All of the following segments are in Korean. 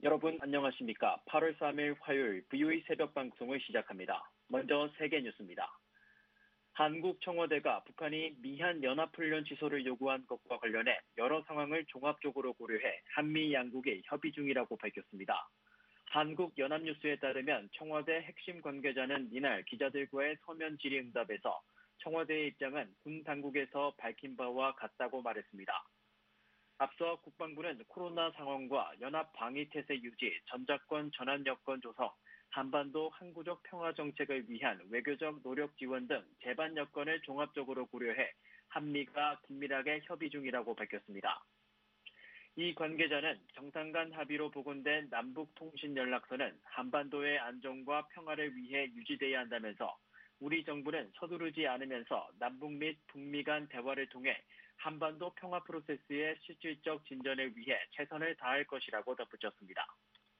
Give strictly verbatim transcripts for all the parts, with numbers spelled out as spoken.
여러분 안녕하십니까? 팔월 삼일 화요일 브이오에이 새벽 방송을 시작합니다. 먼저 세계 뉴스입니다. 한국 청와대가 북한이 미한 연합훈련 취소를 요구한 것과 관련해 여러 상황을 종합적으로 고려해 한미 양국이 협의 중이라고 밝혔습니다. 한국연합뉴스에 따르면 청와대 핵심 관계자는 이날 기자들과의 서면 질의응답에서 청와대의 입장은 군 당국에서 밝힌 바와 같다고 말했습니다. 앞서 국방부는 코로나 상황과 연합 방위태세 유지, 전작권 전환 여건 조성, 한반도 항구적 평화 정책을 위한 외교적 노력 지원 등 제반 여건을 종합적으로 고려해 한미가 긴밀하게 협의 중이라고 밝혔습니다. 이 관계자는 정상 간 합의로 복원된 남북통신연락선은 한반도의 안정과 평화를 위해 유지돼야 한다면서 우리 정부는 서두르지 않으면서 남북 및 북미 간 대화를 통해 한반도 평화 프로세스의 실질적 진전을 위해 최선을 다할 것이라고 덧붙였습니다.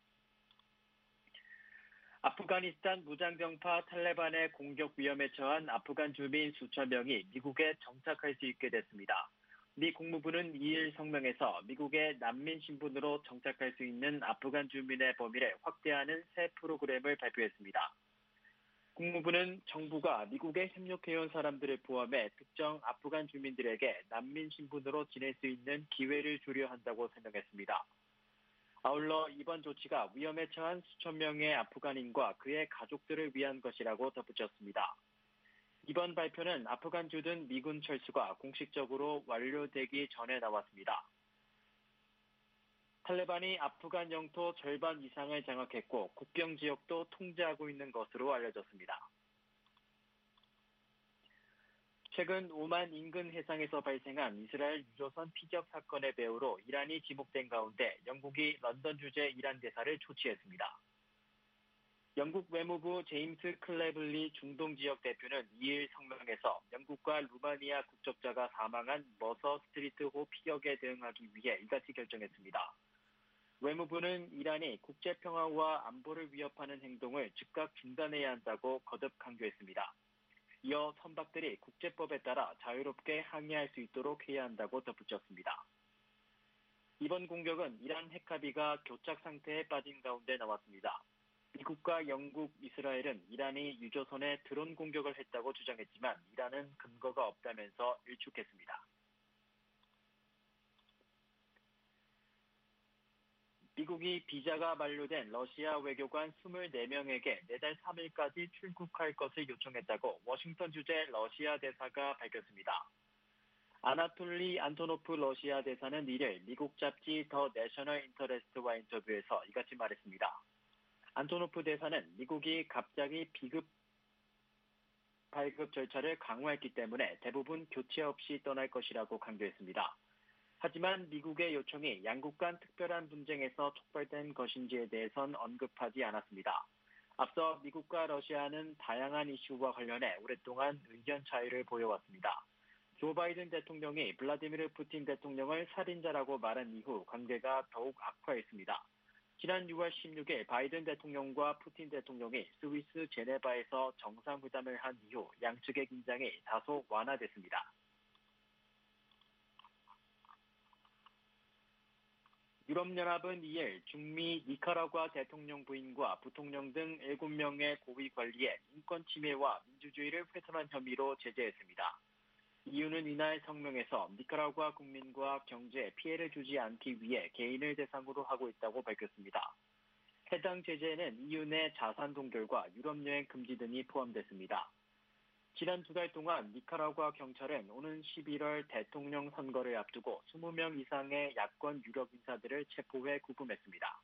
아프가니스탄 무장병파 탈레반의 공격 위험에 처한 아프간 주민 수천 명이 미국에 정착할 수 있게 됐습니다. 미 국무부는 이일 성명에서 미국의 난민 신분으로 정착할 수 있는 아프간 주민의 범위를 확대하는 새 프로그램을 발표했습니다. 국무부는 정부가 미국에 협력해온 사람들을 포함해 특정 아프간 주민들에게 난민 신분으로 지낼 수 있는 기회를 주려 한다고 설명했습니다. 아울러 이번 조치가 위험에 처한 수천 명의 아프간인과 그의 가족들을 위한 것이라고 덧붙였습니다. 이번 발표는 아프간주둔 미군 철수가 공식적으로 완료되기 전에 나왔습니다. 탈레반이 아프간 영토 절반 이상을 장악했고 국경 지역도 통제하고 있는 것으로 알려졌습니다. 최근 오만 인근 해상에서 발생한 이스라엘 유조선 피격 사건의 배후로 이란이 지목된 가운데 영국이 런던 주재 이란 대사를 초치했습니다. 영국 외무부 제임스 클레블리 중동 지역 대표는 이일 성명에서 영국과 루마니아 국적자가 사망한 머서 스트리트호 피격에 대응하기 위해 이같이 결정했습니다. 외무부는 이란이 국제평화와 안보를 위협하는 행동을 즉각 중단해야 한다고 거듭 강조했습니다. 이어 선박들이 국제법에 따라 자유롭게 항해할 수 있도록 해야 한다고 덧붙였습니다. 이번 공격은 이란 핵합의가 교착 상태에 빠진 가운데 나왔습니다. 미국과 영국, 이스라엘은 이란이 유조선에 드론 공격을 했다고 주장했지만 이란은 근거가 없다면서 일축했습니다. 미국이 비자가 만료된 러시아 외교관 이십사 명에게 내달 삼일까지 출국할 것을 요청했다고 워싱턴 주재 러시아 대사가 밝혔습니다. 아나톨리 안토노프 러시아 대사는 이일 미국 잡지 더 내셔널 인터레스트와 인터뷰에서 이같이 말했습니다. 안토노프 대사는 미국이 갑자기 비급 발급 절차를 강화했기 때문에 대부분 교체 없이 떠날 것이라고 강조했습니다. 하지만 미국의 요청이 양국 간 특별한 분쟁에서 촉발된 것인지에 대해선 언급하지 않았습니다. 앞서 미국과 러시아는 다양한 이슈와 관련해 오랫동안 의견 차이를 보여왔습니다. 조 바이든 대통령이 블라디미르 푸틴 대통령을 살인자라고 말한 이후 관계가 더욱 악화했습니다. 지난 유월 십육일 바이든 대통령과 푸틴 대통령이 스위스 제네바에서 정상회담을 한 이후 양측의 긴장이 다소 완화됐습니다. 유럽연합은 이일 중미 니카라과 대통령 부인과 부통령 등 일곱 명의 고위 관리의 인권 침해와 민주주의를 훼손한 혐의로 제재했습니다. 이유는 이날 성명에서 니카라과 국민과 경제에 피해를 주지 않기 위해 개인을 대상으로 하고 있다고 밝혔습니다. 해당 제재에는 이유 내 자산 동결과 유럽 여행 금지 등이 포함됐습니다. 지난 두 달 동안 니카라과 경찰은 오는 십일월 대통령 선거를 앞두고 이십 명 이상의 야권 유력 인사들을 체포해 구금했습니다.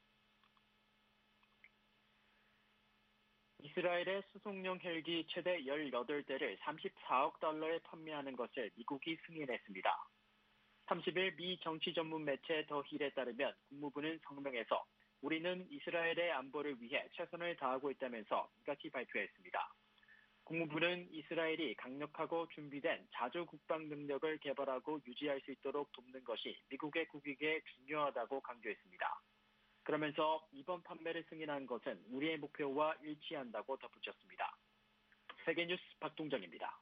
이스라엘의 수송용 헬기 최대 열여덟 대를 삼십사억 달러에 판매하는 것을 미국이 승인했습니다. 삼십일 미 정치 전문 매체 더 힐에 따르면 국무부는 성명에서 우리는 이스라엘의 안보를 위해 최선을 다하고 있다면서 이같이 발표했습니다. 국무부는 이스라엘이 강력하고 준비된 자주 국방 능력을 개발하고 유지할 수 있도록 돕는 것이 미국의 국익에 중요하다고 강조했습니다. 그러면서 이번 판매를 승인한 것은 우리의 목표와 일치한다고 덧붙였습니다. 세계뉴스 박동정입니다.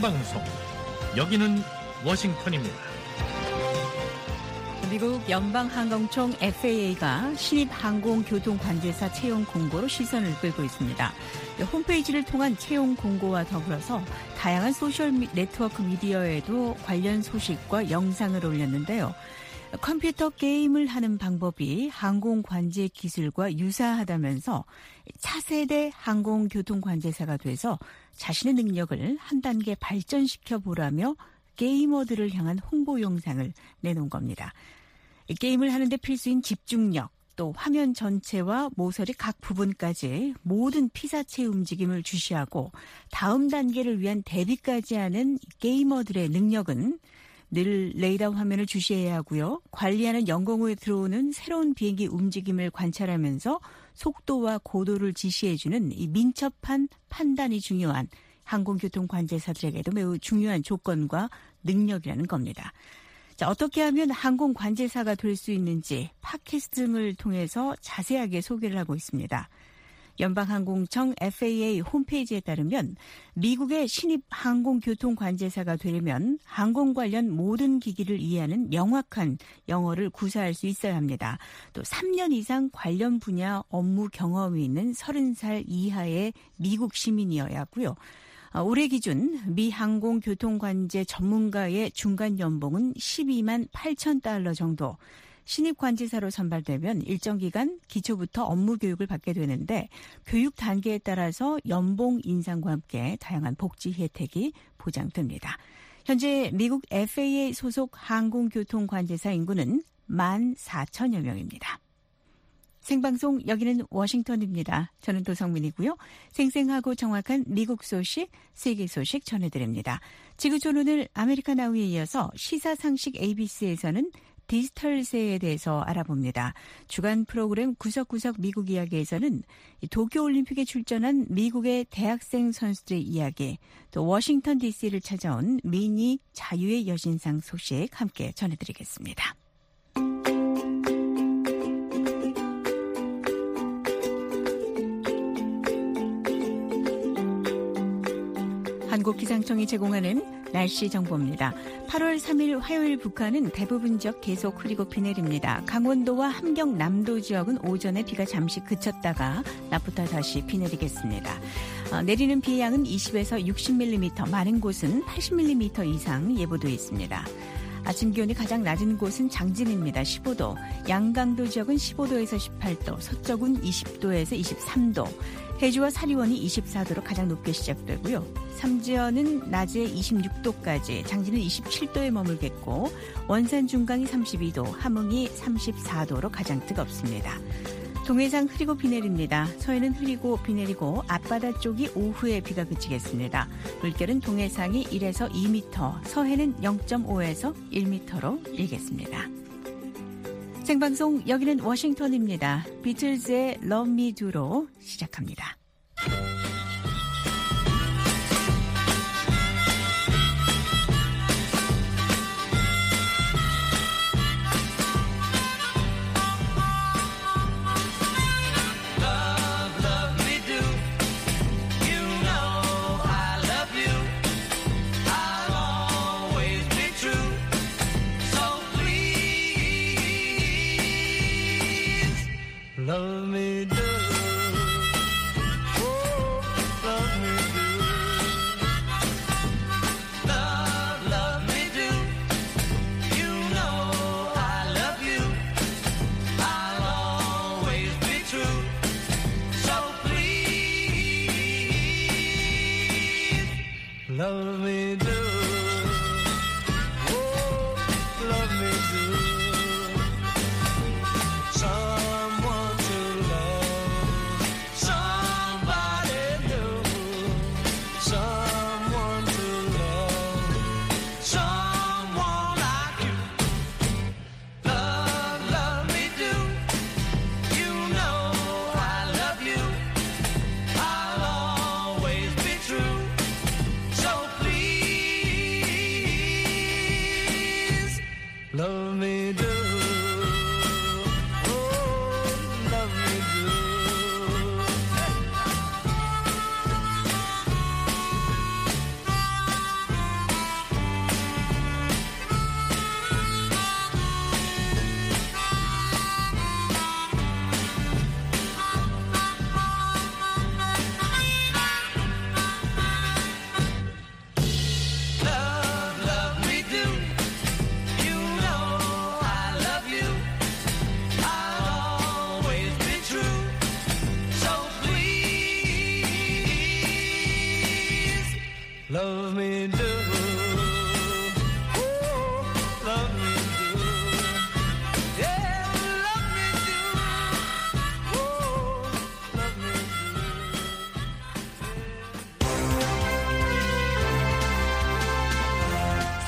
생방송. 여기는 워싱턴입니다. 미국 연방항공청 에프에이에이가 신입 항공교통관제사 채용 공고로 시선을 끌고 있습니다. 홈페이지를 통한 채용 공고와 더불어서 다양한 소셜 네트워크 미디어에도 관련 소식과 영상을 올렸는데요. 컴퓨터 게임을 하는 방법이 항공관제 기술과 유사하다면서 차세대 항공교통관제사가 돼서 자신의 능력을 한 단계 발전시켜 보라며 게이머들을 향한 홍보 영상을 내놓은 겁니다. 게임을 하는데 필수인 집중력, 또 화면 전체와 모서리 각 부분까지 모든 피사체 움직임을 주시하고 다음 단계를 위한 대비까지 하는 게이머들의 능력은 늘 레이더 화면을 주시해야 하고요. 관리하는 영공호에 들어오는 새로운 비행기 움직임을 관찰하면서 속도와 고도를 지시해주는 이 민첩한 판단이 중요한 항공교통관제사들에게도 매우 중요한 조건과 능력이라는 겁니다. 자, 어떻게 하면 항공관제사가 될 수 있는지 팟캐스트 등을 통해서 자세하게 소개를 하고 있습니다. 연방항공청 에프에이에이 홈페이지에 따르면 미국의 신입 항공교통관제사가 되려면 항공 관련 모든 기기를 이해하는 명확한 영어를 구사할 수 있어야 합니다. 또 삼 년 이상 관련 분야 업무 경험이 있는 서른 살 이하의 미국 시민이어야 하고요. 올해 기준 미 항공교통관제 전문가의 중간 연봉은 십이만 팔천 달러 정도. 신입 관제사로 선발되면 일정 기간 기초부터 업무 교육을 받게 되는데 교육 단계에 따라서 연봉 인상과 함께 다양한 복지 혜택이 보장됩니다. 현재 미국 에프에이에이 소속 항공교통관제사 인구는 만 사천여 명입니다. 생방송 여기는 워싱턴입니다. 저는 도성민이고요. 생생하고 정확한 미국 소식, 세계 소식 전해드립니다. 지구촌 오늘 아메리카 나우에 이어서 시사상식 에이비씨에서는 디지털세에 대해서 알아봅니다. 주간 프로그램 구석구석 미국 이야기에서는 도쿄올림픽에 출전한 미국의 대학생 선수들의 이야기, 또 워싱턴 디씨를 찾아온 미니 자유의 여신상 소식 함께 전해드리겠습니다. 한국기상청이 제공하는 날씨 정보입니다. 팔월 삼일 화요일 북한은 대부분 지역 계속 흐리고 비 내립니다. 강원도와 함경 남도 지역은 오전에 비가 잠시 그쳤다가 낮부터 다시 비 내리겠습니다. 어, 내리는 비의 양은 이십에서 육십 밀리미터, 많은 곳은 팔십 밀리미터 이상 예보돼 있습니다. 아침 기온이 가장 낮은 곳은 장진입니다. 십오 도, 양강도 지역은 십오 도에서 십팔 도, 서쪽은 이십 도에서 이십삼 도, 해주와 사리원이 이십사 도로 가장 높게 시작되고요. 삼지연은 낮에 이십육 도까지, 장진은 이십칠 도에 머물겠고 원산 중강이 삼십이 도, 함흥이 삼십사 도로 가장 뜨겁습니다. 동해상 흐리고 비 내립니다. 서해는 흐리고 비 내리고 앞바다 쪽이 오후에 비가 그치겠습니다. 물결은 동해상이 일에서 이 미터, 서해는 영 점 오에서 일 미터로 일겠습니다. 생방송 여기는 워싱턴입니다. 비틀즈의 Love Me Do로 시작합니다. Love me do, oh, love me do, love, love me do. You know I love you, I'll always be true. So please, love me do, oh, love me do. Someone to love, somebody new. Someone to love, someone like you. Love, love me do. You know I love you, I'll always be true. So please, love me do.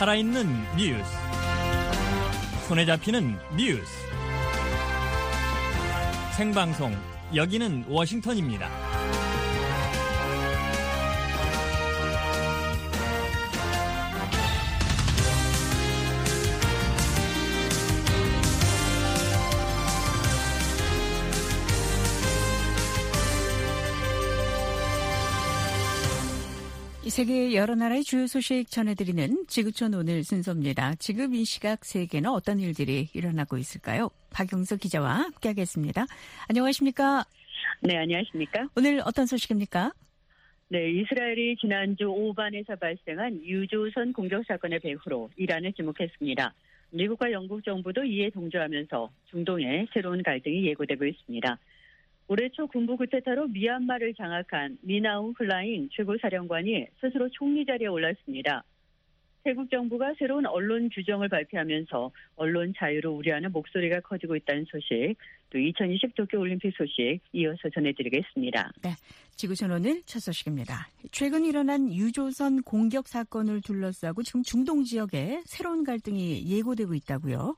살아있는 뉴스. 손에 잡히는 뉴스. 생방송, 여기는 워싱턴입니다. 이 세계 여러 나라의 주요 소식 전해드리는 지구촌 오늘 순서입니다. 지금 이 시각 세계는 어떤 일들이 일어나고 있을까요? 박영석 기자와 함께하겠습니다. 안녕하십니까? 네, 안녕하십니까? 오늘 어떤 소식입니까? 네, 이스라엘이 지난주 오반에서 발생한 유조선 공격 사건의 배후로 이란을 지목했습니다. 미국과 영국 정부도 이에 동조하면서 중동에 새로운 갈등이 예고되고 있습니다. 올해 초 군부 쿠데타로 미얀마를 장악한 미나우 플라잉 최고사령관이 스스로 총리 자리에 올랐습니다. 태국 정부가 새로운 언론 규정을 발표하면서 언론 자유를 우려하는 목소리가 커지고 있다는 소식, 또 이천이십 도쿄올림픽 소식 이어서 전해드리겠습니다. 네, 지구촌 오늘 첫 소식입니다. 최근 일어난 유조선 공격 사건을 둘러싸고 지금 중동 지역에 새로운 갈등이 예고되고 있다고요?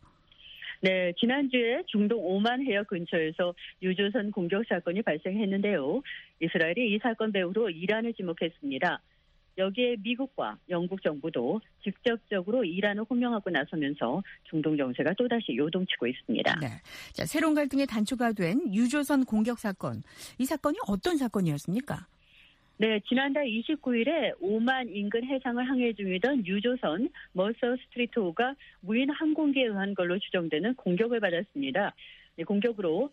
네, 지난주에 중동 오만 해역 근처에서 유조선 공격 사건이 발생했는데요. 이스라엘이 이 사건 배후로 이란을 지목했습니다. 여기에 미국과 영국 정부도 직접적으로 이란을 호명하고 나서면서 중동 정세가 또다시 요동치고 있습니다. 네, 자, 새로운 갈등의 단초가 된 유조선 공격 사건. 이 사건이 어떤 사건이었습니까? 네, 지난달 이십구일에 오만 인근 해상을 항해 중이던 유조선 머서 스트리트호가 무인 항공기에 의한 걸로 추정되는 공격을 받았습니다. 네, 공격으로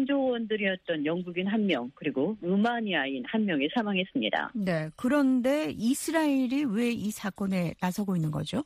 승조원들이었던 영국인 한 명 그리고 루마니아인 한 명이 사망했습니다. 네, 그런데 이스라엘이 왜 이 사건에 나서고 있는 거죠?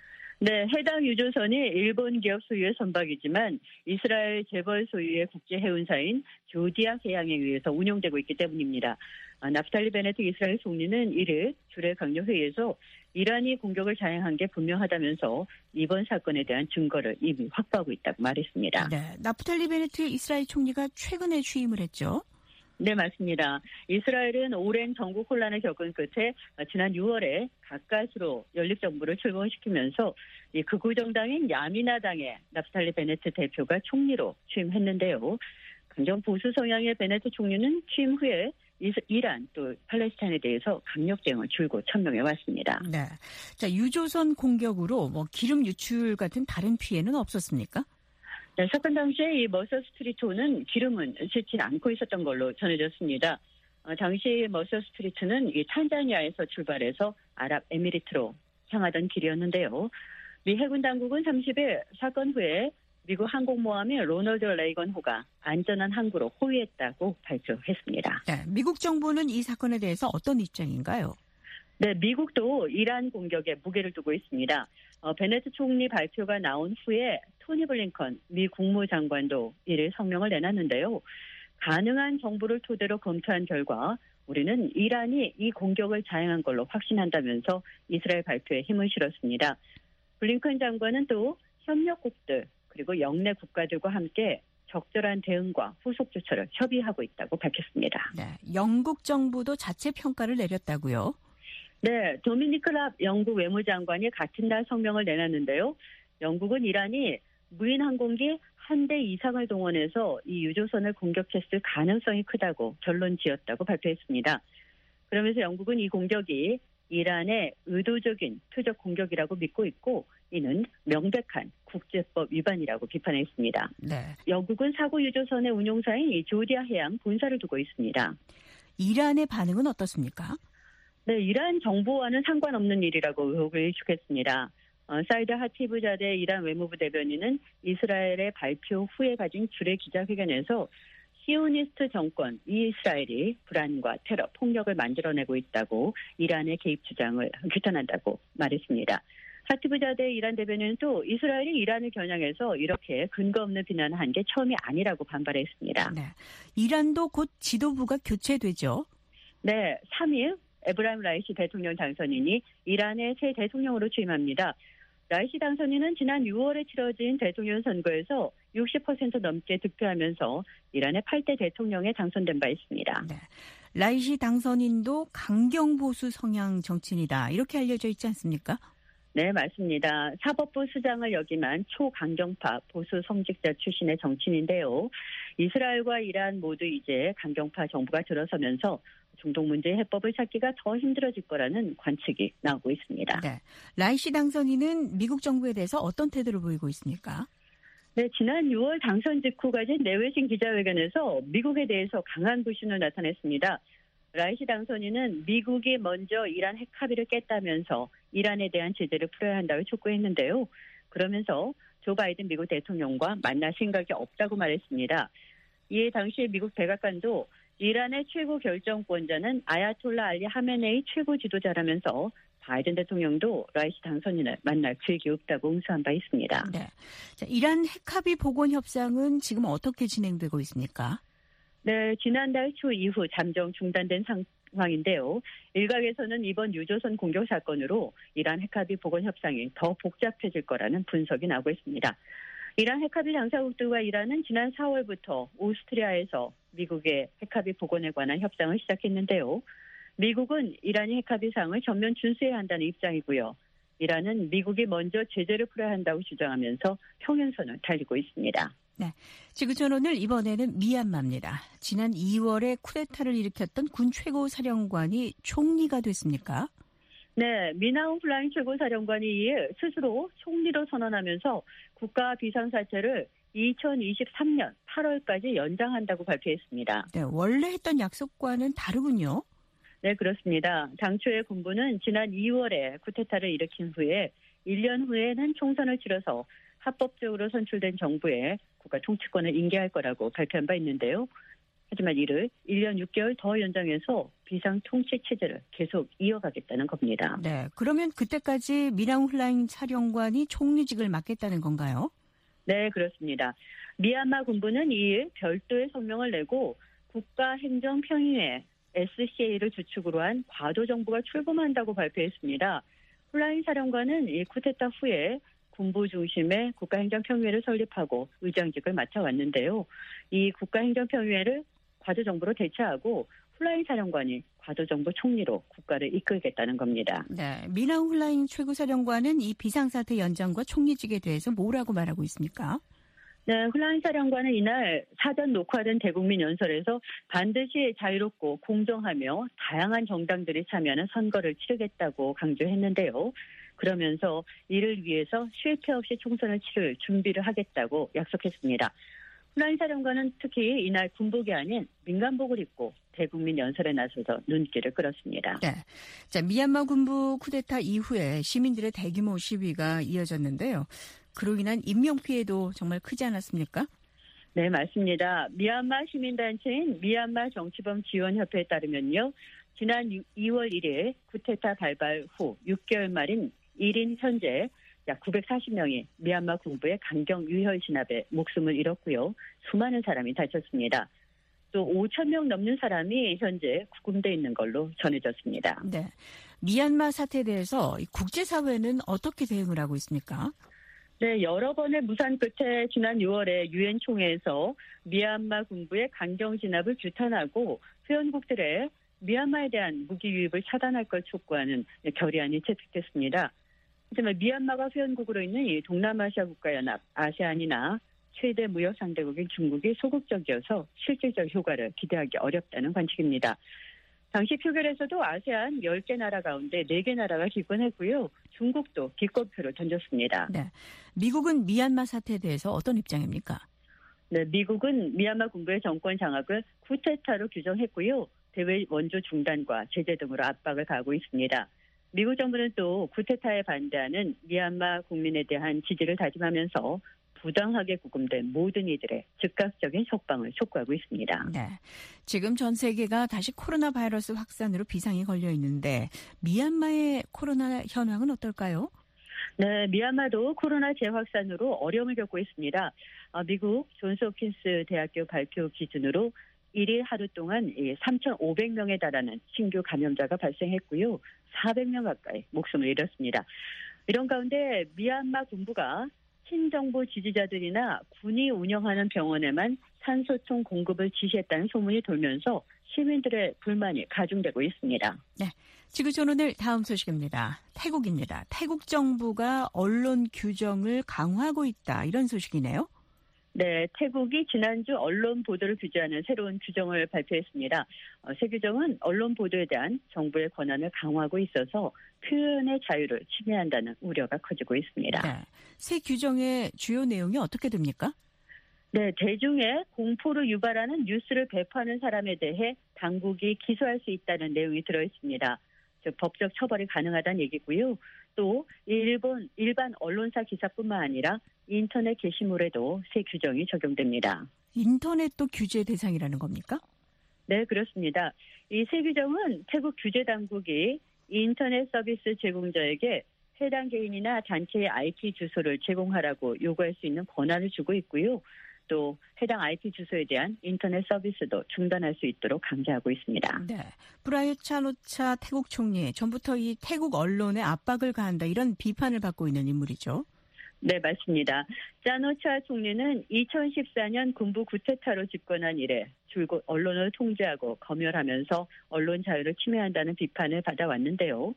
네, 해당 유조선이 일본 기업 소유의 선박이지만 이스라엘 재벌 소유의 국제해운사인 조디악 해양에 의해서 운영되고 있기 때문입니다. 나프탈리 베네트 이스라엘 총리는 이를 주례 강요회의에서 이란이 공격을 자행한 게 분명하다면서 이번 사건에 대한 증거를 이미 확보하고 있다고 말했습니다. 네, 나프탈리 베네트 이스라엘 총리가 최근에 취임을 했죠? 네, 맞습니다. 이스라엘은 오랜 정국 혼란을 겪은 끝에 지난 유월에 가까스로 연립정부를 출범시키면서 이 극우 정당인 야미나당의 나프탈리 베네트 대표가 총리로 취임했는데요. 강경 보수 성향의 베네트 총리는 취임 후에 이란 또 팔레스타인에 대해서 강력 대응을 줄곧 천명해 왔습니다. 네, 자, 유조선 공격으로 뭐 기름 유출 같은 다른 피해는 없었습니까? 네, 사건 당시에 이 머서 스트리트호는 기름은 싣지 않고 있었던 걸로 전해졌습니다. 어, 당시 머서 스트리트는 이 탄자니아에서 출발해서 아랍에미리트로 향하던 길이었는데요. 미 해군 당국은 삼십일 사건 후에 미국 항공모함인 로널드 레이건호가 안전한 항구로 호위했다고 발표했습니다. 네, 미국 정부는 이 사건에 대해서 어떤 입장인가요? 네, 미국도 이란 공격에 무게를 두고 있습니다. 어, 베네트 총리 발표가 나온 후에 토니 블링컨 미 국무장관도 이를 성명을 내놨는데요. 가능한 정보를 토대로 검토한 결과 우리는 이란이 이 공격을 자행한 걸로 확신한다면서 이스라엘 발표에 힘을 실었습니다. 블링컨 장관은 또 협력국들 그리고 영내 국가들과 함께 적절한 대응과 후속 조처를 협의하고 있다고 밝혔습니다. 네, 영국 정부도 자체 평가를 내렸다고요? 네, 도미니크 랍 영국 외무장관이 같은 날 성명을 내놨는데요. 영국은 이란이 무인 항공기 한 대 이상을 동원해서 이 유조선을 공격했을 가능성이 크다고 결론 지었다고 발표했습니다. 그러면서 영국은 이 공격이 이란의 의도적인 표적 공격이라고 믿고 있고 이는 명백한 국제법 위반이라고 비판했습니다. 네. 영국은 사고 유조선의 운용사인 이 조디아 해양 본사를 두고 있습니다. 이란의 반응은 어떻습니까? 네, 이란 정부와는 상관없는 일이라고 의혹을 일축했습니다. 어, 사이드 하티브자데 이란 외무부 대변인은 이스라엘의 발표 후에 가진 주례 기자회견에서 시오니스트 정권 이스라엘이 불안과 테러, 폭력을 만들어내고 있다고 이란의 개입 주장을 규탄한다고 말했습니다. 하티브자데 이란 대변인은 또 이스라엘이 이란을 겨냥해서 이렇게 근거 없는 비난을 한 게 처음이 아니라고 반발했습니다. 네, 이란도 곧 지도부가 교체되죠? 네, 삼일 에브라임 라이시 대통령 당선인이 이란의 새 대통령으로 취임합니다. 라이시 당선인은 지난 유월에 치러진 대통령 선거에서 육십 퍼센트 넘게 득표하면서 이란의 팔 대 대통령에 당선된 바 있습니다. 네, 라이시 당선인도 강경보수 성향 정치인이다 이렇게 알려져 있지 않습니까? 네, 맞습니다. 사법부 수장을 역임한 초강경파 보수 성직자 출신의 정치인인데요. 이스라엘과 이란 모두 이제 강경파 정부가 들어서면서 중동 문제의 해법을 찾기가 더 힘들어질 거라는 관측이 나오고 있습니다. 네. 라이시 당선인은 미국 정부에 대해서 어떤 태도를 보이고 있습니까? 네, 지난 유월 당선 직후 가진 내외신 기자회견에서 미국에 대해서 강한 불신을 나타냈습니다. 라이시 당선인은 미국이 먼저 이란 핵 합의를 깼다면서 이란에 대한 제재를 풀어야 한다고 촉구했는데요. 그러면서 조 바이든 미국 대통령과 만날 생각이 없다고 말했습니다. 이에 당시 미국 백악관도 이란의 최고 결정권자는 아야톨라 알리 하메네이 최고 지도자라면서 바이든 대통령도 라이시 당선인을 만날 계획이 없다고 응수한 바 있습니다. 네. 자, 이란 핵합의 복원 협상은 지금 어떻게 진행되고 있습니까? 네, 지난달 초 이후 잠정 중단된 상황인데요. 일각에서는 이번 유조선 공격 사건으로 이란 핵합의 복원 협상이 더 복잡해질 거라는 분석이 나오고 있습니다. 이란 핵합의 당사국들과 이란은 지난 사월부터 오스트리아에서 미국의 핵합의 복원에 관한 협상을 시작했는데요. 미국은 이란이 핵합의 사항을 전면 준수해야 한다는 입장이고요. 이란은 미국이 먼저 제재를 풀어야 한다고 주장하면서 평행선을 달리고 있습니다. 네, 지구촌 오늘 이번에는 미얀마입니다. 지난 이월에 쿠데타를 일으켰던 군 최고 사령관이 총리가 됐습니까? 네, 미나우 플라잉 최고사령관이 이에 스스로 총리로 선언하면서 국가 비상사태를 이천이십삼 년 팔월까지 연장한다고 발표했습니다. 네, 원래 했던 약속과는 다르군요. 네, 그렇습니다. 당초에 군부는 지난 이월에 쿠데타를 일으킨 후에 일 년 후에는 총선을 치러서 합법적으로 선출된 정부에 국가 통치권을 인계할 거라고 발표한 바 있는데요. 하지만 이를 일 년 육 개월 더 연장해서 비상통치체제를 계속 이어가겠다는 겁니다. 네, 그러면 그때까지 미나우 플라잉 사령관이 총리직을 맡겠다는 건가요? 네, 그렇습니다. 미얀마 군부는 이일 별도의 성명을 내고 국가행정평의회 에스씨에이를 주축으로 한 과도정부가 출범한다고 발표했습니다. 플라잉 사령관은 이 쿠데타 후에 군부 중심의 국가행정평의회를 설립하고 의장직을 맡아왔는데요. 이 국가행정평의회를 과도정부로 대체하고 플라잉 사령관이 과도정부 총리로 국가를 이끌겠다는 겁니다. 네, 미나우 플라잉 최고사령관은 이 비상사태 연장과 총리직에 대해서 뭐라고 말하고 있습니까? 네, 플라잉 사령관은 이날 사전 녹화된 대국민 연설에서 반드시 자유롭고 공정하며 다양한 정당들이 참여하는 선거를 치르겠다고 강조했는데요. 그러면서 이를 위해서 실패 없이 총선을 치를 준비를 하겠다고 약속했습니다. 플라잉 사령관은 특히 이날 군복이 아닌 민간복을 입고 대국민 연설에 나서서 눈길을 끌었습니다. 네, 자 미얀마 군부 쿠데타 이후에 시민들의 대규모 시위가 이어졌는데요. 그로 인한 인명피해도 정말 크지 않았습니까? 네, 맞습니다. 미얀마 시민단체인 미얀마 정치범 지원협회에 따르면요. 지난 이월 일일 쿠데타 발발 후 육 개월 만인 일 인 현재 약 구백사십 명이 미얀마 군부의 강경 유혈 진압에 목숨을 잃었고요. 수많은 사람이 다쳤습니다. 또 오천 명 넘는 사람이 현재 구금돼 있는 걸로 전해졌습니다. 네, 미얀마 사태에 대해서 국제사회는 어떻게 대응을 하고 있습니까? 네, 여러 번의 무산 끝에 지난 유월에 유엔 총회에서 미얀마 군부의 강경 진압을 규탄하고 회원국들의 미얀마에 대한 무기 유입을 차단할 걸 촉구하는 결의안이 채택됐습니다. 하지만 미얀마가 회원국으로 있는 이 동남아시아 국가연합 아세안이나 최대 무역 상대국인 중국이 소극적이어서 실질적 효과를 기대하기 어렵다는 관측입니다. 당시 표결에서도 아세안 열 개 나라 가운데 네 개 나라가 기권했고요. 중국도 기권표를 던졌습니다. 네, 미국은 미얀마 사태에 대해서 어떤 입장입니까? 네, 미국은 미얀마 군부의 정권 장악을 쿠데타로 규정했고요. 대외 원조 중단과 제재 등으로 압박을 가하고 있습니다. 미국 정부는 또 쿠데타에 반대하는 미얀마 국민에 대한 지지를 다짐하면서 부당하게 구금된 모든 이들의 즉각적인 석방을 촉구하고 있습니다. 네, 지금 전 세계가 다시 코로나 바이러스 확산으로 비상이 걸려 있는데 미얀마의 코로나 현황은 어떨까요? 네, 미얀마도 코로나 재확산으로 어려움을 겪고 있습니다. 미국 존스홉킨스 대학교 발표 기준으로 일 일 하루 동안 삼천오백 명에 달하는 신규 감염자가 발생했고요. 사백 명 가까이 목숨을 잃었습니다. 이런 가운데 미얀마 군부가 친정부 지지자들이나 군이 운영하는 병원에만 산소총 공급을 지시했다는 소문이 돌면서 시민들의 불만이 가중되고 있습니다. 네, 지구촌 오늘 다음 소식입니다. 태국입니다. 태국 정부가 언론 규정을 강화하고 있다. 이런 소식이네요. 네, 태국이 지난주 언론 보도를 규제하는 새로운 규정을 발표했습니다. 어, 새 규정은 언론 보도에 대한 정부의 권한을 강화하고 있어서 표현의 자유를 침해한다는 우려가 커지고 있습니다. 네, 새 규정의 주요 내용이 어떻게 됩니까? 네, 대중의 공포를 유발하는 뉴스를 배포하는 사람에 대해 당국이 기소할 수 있다는 내용이 들어있습니다. 즉 법적 처벌이 가능하다는 얘기고요. 또 일본 일반 언론사 기사뿐만 아니라 인터넷 게시물에도 새 규정이 적용됩니다. 인터넷도 규제 대상이라는 겁니까? 네, 그렇습니다. 이 새 규정은 태국 규제 당국이 인터넷 서비스 제공자에게 해당 개인이나 단체의 아이피 주소를 제공하라고 요구할 수 있는 권한을 주고 있고요. 또 해당 아이피 주소에 대한 인터넷 서비스도 중단할 수 있도록 강제하고 있습니다. 네, 프라유트 찬오차 태국 총리, 전부터 이 태국 언론에 압박을 가한다 이런 비판을 받고 있는 인물이죠. 네, 맞습니다. 짜노차 총리는 이천십사 년 군부 구테타로 집권한 이래 줄곧 언론을 통제하고 검열하면서 언론 자유를 침해한다는 비판을 받아왔는데요.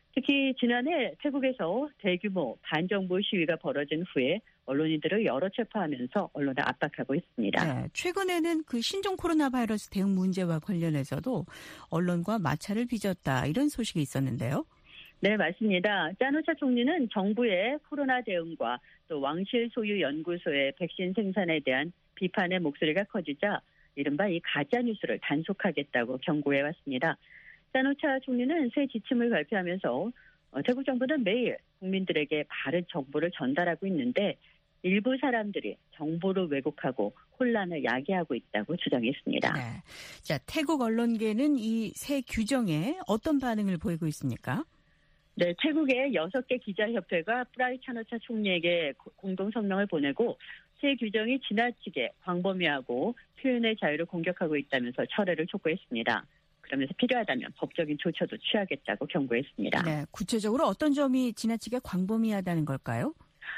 특히 지난해 태국에서 대규모 반정부 시위가 벌어진 후에 언론인들을 여러 체포하면서 언론을 압박하고 있습니다. 네, 최근에는 그 신종 코로나 바이러스 대응 문제와 관련해서도 언론과 마찰을 빚었다 이런 소식이 있었는데요. 네, 맞습니다. 짜노차 총리는 정부의 코로나 대응과 또 왕실 소유 연구소의 백신 생산에 대한 비판의 목소리가 커지자 이른바 이 가짜뉴스를 단속하겠다고 경고해 왔습니다. 짜노차 총리는 새 지침을 발표하면서 태국 정부는 매일 국민들에게 바른 정보를 전달하고 있는데 일부 사람들이 정보를 왜곡하고 혼란을 야기하고 있다고 주장했습니다. 네. 자, 태국 언론계는 이 새 규정에 어떤 반응을 보이고 있습니까? 네, 태국의 여섯 개 기자협회가 프라유트 찬오차 총리에게 공동 성명을 보내고 새 규정이 지나치게 광범위하고 표현의 자유를 공격하고 있다면서 철회를 촉구했습니다. 그러면서 필요하다면 법적인 조처도 취하겠다고 경고했습니다. 네, 구체적으로 어떤 점이 지나치게 광범위하다는 걸까요?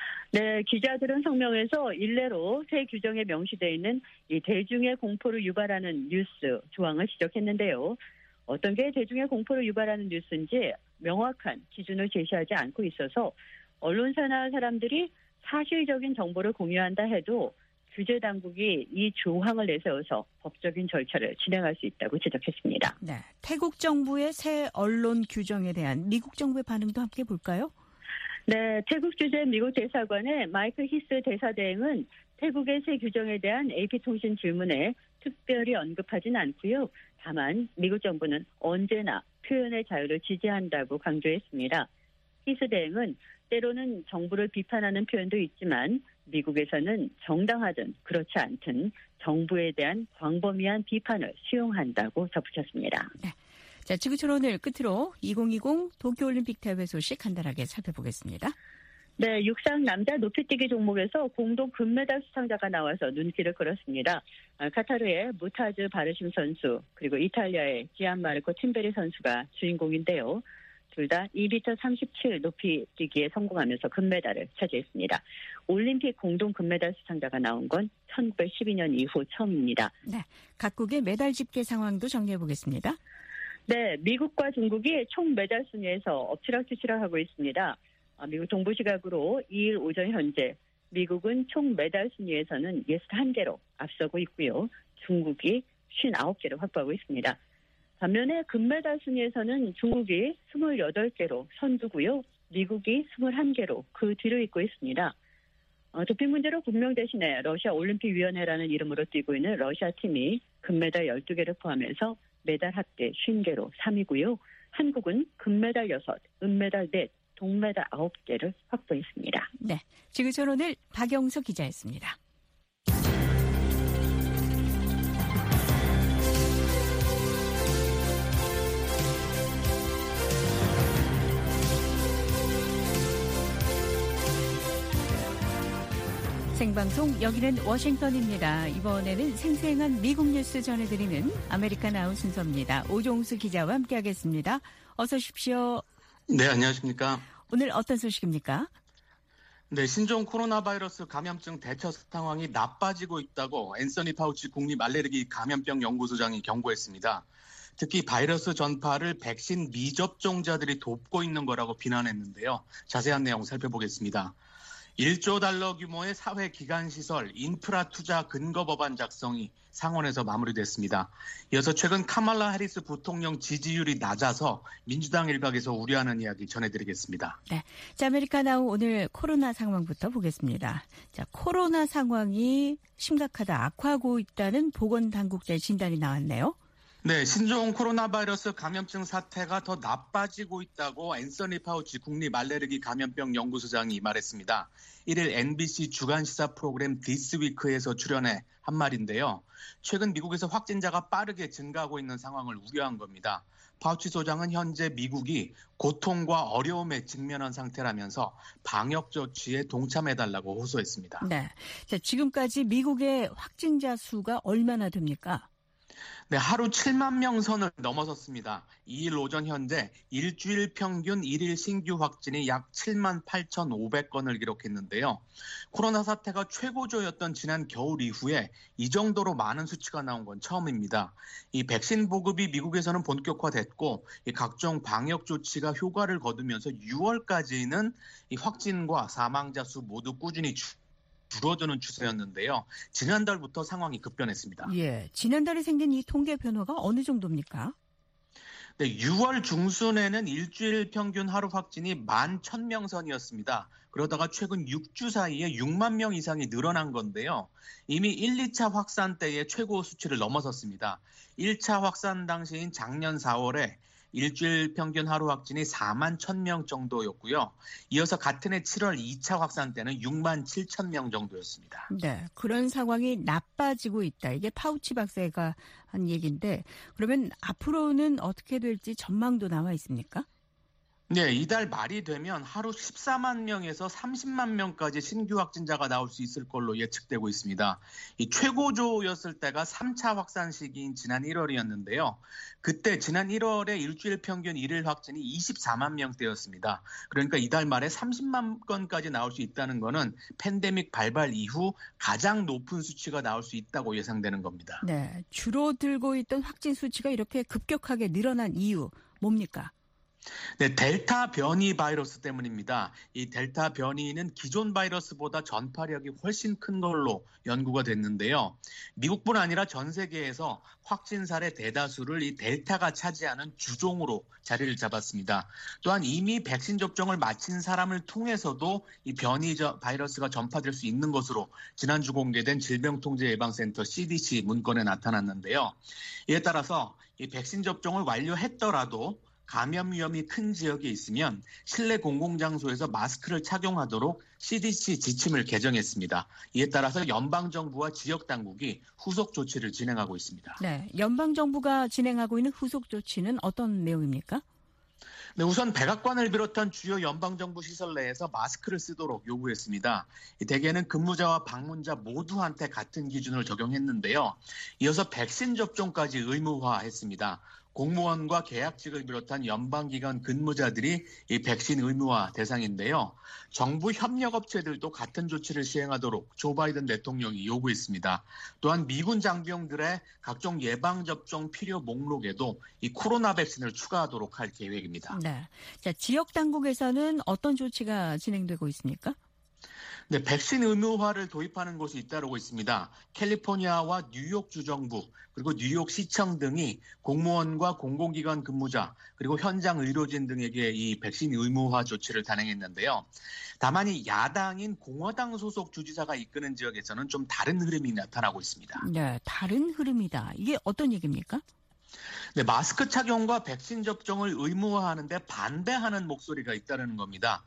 네, 기자들은 성명에서 일례로 새 규정에 명시되어 있는 이 대중의 공포를 유발하는 뉴스 조항을 지적했는데요. 어떤 게 대중의 공포를 유발하는 뉴스인지 명확한 기준을 제시하지 않고 있어서 언론사나 사람들이 사실적인 정보를 공유한다 해도 규제 당국이 이 조항을 내세워서 법적인 절차를 진행할 수 있다고 지적했습니다. 네, 태국 정부의 새 언론 규정에 대한 미국 정부의 반응도 함께 볼까요? 네, 태국 주재 미국 대사관의 마이클 히스 대사대행은 태국의 새 규정에 대한 에이피통신 질문에 특별히 언급하진 않고요. 다만 미국 정부는 언제나 표현의 자유를 지지한다고 강조했습니다. 히스 대행은 때로는 정부를 비판하는 표현도 있지만 미국에서는 정당하든 그렇지 않든 정부에 대한 광범위한 비판을 수용한다고 덧붙였습니다. 네. 자, 지구촌 오늘 끝으로 이천이십 도쿄올림픽 대회 소식 간단하게 살펴보겠습니다. 네, 육상 남자 높이뛰기 종목에서 공동 금메달 수상자가 나와서 눈길을 끌었습니다. 카타르의 무타즈 바르심 선수 그리고 이탈리아의 지안마르코 팀베리 선수가 주인공인데요. 둘 다 이 미터 삼십칠 높이뛰기에 성공하면서 금메달을 차지했습니다. 올림픽 공동 금메달 수상자가 나온 건 천구백십이 년 이후 처음입니다. 네, 각국의 메달 집계 상황도 정리해 보겠습니다. 네, 미국과 중국이 총 메달 순위에서 엎치락뒤치락하고 있습니다. 미국 동부 시각으로 이 일 오전 현재 미국은 총 메달 순위에서는 육십일 개로 앞서고 있고요. 중국이 오십구 개를 확보하고 있습니다. 반면에 금메달 순위에서는 중국이 이십팔 개로 선두고요. 미국이 이십일 개로 그 뒤로 잇고 있습니다. 어, 도핑 문제로 국명 대신에 러시아 올림픽위원회라는 이름으로 뛰고 있는 러시아 팀이 금메달 열두 개를 포함해서 메달 합계 오십 개로 삼 위고요. 한국은 금메달 여섯, 은메달 넷, 동메달 아홉 개를 확보했습니다. 네, 지구촌 오늘 박영석 기자였습니다. 생방송 여기는 워싱턴입니다. 이번에는 생생한 미국 뉴스 전해드리는 아메리칸 아웃 순서입니다. 오종수 기자와 함께하겠습니다. 어서 오십시오. 네, 안녕하십니까. 오늘 어떤 소식입니까? 네, 신종 코로나 바이러스 감염증 대처 상황이 나빠지고 있다고 앤서니 파우치 국립 알레르기 감염병 연구소장이 경고했습니다. 특히 바이러스 전파를 백신 미접종자들이 돕고 있는 거라고 비난했는데요. 자세한 내용 살펴보겠습니다. 일조 달러 규모의 사회기관시설 인프라 투자 근거 법안 작성이 상원에서 마무리됐습니다. 이어서 최근 카말라 해리스 부통령 지지율이 낮아서 민주당 일각에서 우려하는 이야기 전해드리겠습니다. 네, 자, 아메리카나우 오늘 코로나 상황부터 보겠습니다. 자, 코로나 상황이 심각하다, 악화하고 있다는 보건당국자의 진단이 나왔네요. 네, 신종 코로나 바이러스 감염증 사태가 더 나빠지고 있다고 앤서니 파우치 국립 알레르기 감염병 연구소장이 말했습니다. 일일 엠비씨 주간 시사 프로그램 디스위크에서 출연해 한 말인데요. 최근 미국에서 확진자가 빠르게 증가하고 있는 상황을 우려한 겁니다. 파우치 소장은 현재 미국이 고통과 어려움에 직면한 상태라면서 방역 조치에 동참해달라고 호소했습니다. 네, 자, 지금까지 미국의 확진자 수가 얼마나 됩니까? 네, 하루 칠만 명 선을 넘어섰습니다. 이일 오전 현재 일주일 평균 일일 신규 확진이 약 칠만 팔천오백 건을 기록했는데요. 코로나 사태가 최고조였던 지난 겨울 이후에 이 정도로 많은 수치가 나온 건 처음입니다. 이 백신 보급이 미국에서는 본격화됐고 이 각종 방역 조치가 효과를 거두면서 유월까지는 이 확진과 사망자 수 모두 꾸준히 주 줄어드는 추세였는데요. 지난달부터 상황이 급변했습니다. 예, 지난달에 생긴 이 통계 변화가 어느 정도입니까? 네, 유월 중순에는 일주일 평균 하루 확진이 만 천 명 선이었습니다. 그러다가 최근 육 주 사이에 육만 명 이상이 늘어난 건데요. 이미 일, 이차 확산 때의 최고 수치를 넘어섰습니다. 일 차 확산 당시인 작년 사월에 일주일 평균 하루 확진이 사만 천 명 정도였고요. 이어서 같은 해 칠월 이 차 확산 때는 육만 칠천 명 정도였습니다. 네, 그런 상황이 나빠지고 있다. 이게 파우치 박사가 한 얘기인데, 그러면 앞으로는 어떻게 될지 전망도 나와 있습니까? 네, 이달 말이 되면 하루 십사만 명에서 삼십만 명까지 신규 확진자가 나올 수 있을 걸로 예측되고 있습니다. 이 최고조였을 때가 삼 차 확산 시기인 지난 일월이었는데요. 그때 지난 일월에 일주일 평균 일일 확진이 이십사만 명대였습니다. 그러니까 이달 말에 삼십만 건까지 나올 수 있다는 것은 팬데믹 발발 이후 가장 높은 수치가 나올 수 있다고 예상되는 겁니다. 네, 줄어들고 있던 확진 수치가 이렇게 급격하게 늘어난 이유 뭡니까? 네, 델타 변이 바이러스 때문입니다. 이 델타 변이는 기존 바이러스보다 전파력이 훨씬 큰 걸로 연구가 됐는데요. 미국뿐 아니라 전 세계에서 확진 사례 대다수를 이 델타가 차지하는 주종으로 자리를 잡았습니다. 또한 이미 백신 접종을 마친 사람을 통해서도 이 변이 바이러스가 전파될 수 있는 것으로 지난주 공개된 질병통제예방센터 씨디씨 문건에 나타났는데요. 이에 따라서 이 백신 접종을 완료했더라도 감염 위험이 큰 지역에 있으면 실내 공공장소에서 마스크를 착용하도록 씨디씨 지침을 개정했습니다. 이에 따라서 연방정부와 지역당국이 후속 조치를 진행하고 있습니다. 네, 연방정부가 진행하고 있는 후속 조치는 어떤 내용입니까? 네, 우선 백악관을 비롯한 주요 연방정부 시설 내에서 마스크를 쓰도록 요구했습니다. 대개는 근무자와 방문자 모두한테 같은 기준을 적용했는데요. 이어서 백신 접종까지 의무화했습니다. 공무원과 계약직을 비롯한 연방기관 근무자들이 이 백신 의무화 대상인데요. 정부 협력업체들도 같은 조치를 시행하도록 조 바이든 대통령이 요구했습니다. 또한 미군 장병들의 각종 예방접종 필요 목록에도 이 코로나 백신을 추가하도록 할 계획입니다. 네, 자, 지역 당국에서는 어떤 조치가 진행되고 있습니까? 네, 백신 의무화를 도입하는 곳이 잇따르고 있습니다. 캘리포니아와 뉴욕 주정부 그리고 뉴욕 시청 등이 공무원과 공공기관 근무자 그리고 현장 의료진 등에게 이 백신 의무화 조치를 단행했는데요. 다만 이 야당인 공화당 소속 주지사가 이끄는 지역에서는 좀 다른 흐름이 나타나고 있습니다. 네, 다른 흐름이다. 이게 어떤 얘기입니까? 네, 마스크 착용과 백신 접종을 의무화하는데 반대하는 목소리가 잇따르는 겁니다.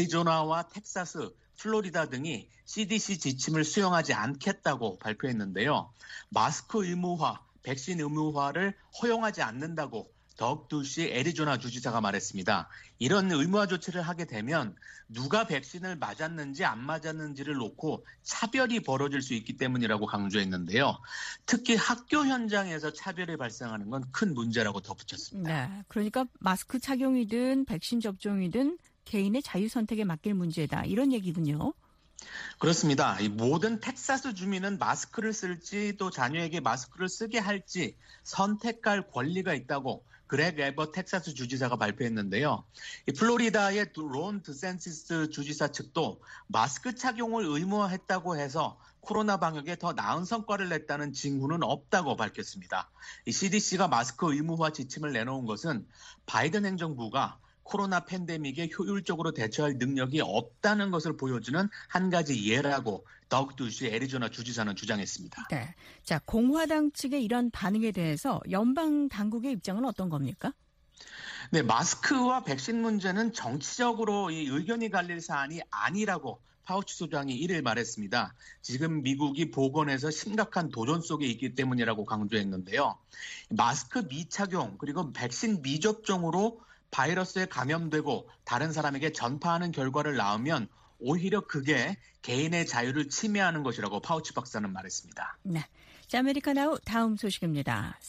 애리조나와 텍사스, 플로리다 등이 씨디씨 지침을 수용하지 않겠다고 발표했는데요. 마스크 의무화, 백신 의무화를 허용하지 않는다고 덕두시 애리조나 주지사가 말했습니다. 이런 의무화 조치를 하게 되면 누가 백신을 맞았는지 안 맞았는지를 놓고 차별이 벌어질 수 있기 때문이라고 강조했는데요. 특히 학교 현장에서 차별이 발생하는 건 큰 문제라고 덧붙였습니다. 네, 그러니까 마스크 착용이든 백신 접종이든 개인의 자유 선택에 맡길 문제다. 이런 얘기군요. 그렇습니다. 이 모든 텍사스 주민은 마스크를 쓸지 또 자녀에게 마스크를 쓰게 할지 선택할 권리가 있다고 그렉 에버 텍사스 주지사가 발표했는데요. 이 플로리다의 론 드샌티스 주지사 측도 마스크 착용을 의무화했다고 해서 코로나 방역에 더 나은 성과를 냈다는 징후는 없다고 밝혔습니다. 이 씨디씨가 마스크 의무화 지침을 내놓은 것은 바이든 행정부가 코로나 팬데믹에 효율적으로 대처할 능력이 없다는 것을 보여주는 한 가지 예라고 더그 두시 애리조나 주지사는 주장했습니다. 네. 자, 공화당 측의 이런 반응에 대해서 연방 당국의 입장은 어떤 겁니까? 네, 마스크와 백신 문제는 정치적으로 이 의견이 갈릴 사안이 아니라고 파우치 소장이 이를 말했습니다. 지금 미국이 보건에서 심각한 도전 속에 있기 때문이라고 강조했는데요. 마스크 미착용 그리고 백신 미접종으로 바이러스에 감염되고 다른 사람에게 전파하는 결과를 낳으면 오히려 그게 개인의 자유를 침해하는 것이라고 파우치 박사는 말했습니다. 네. 자, 아메리카나우 다음 소식입니다.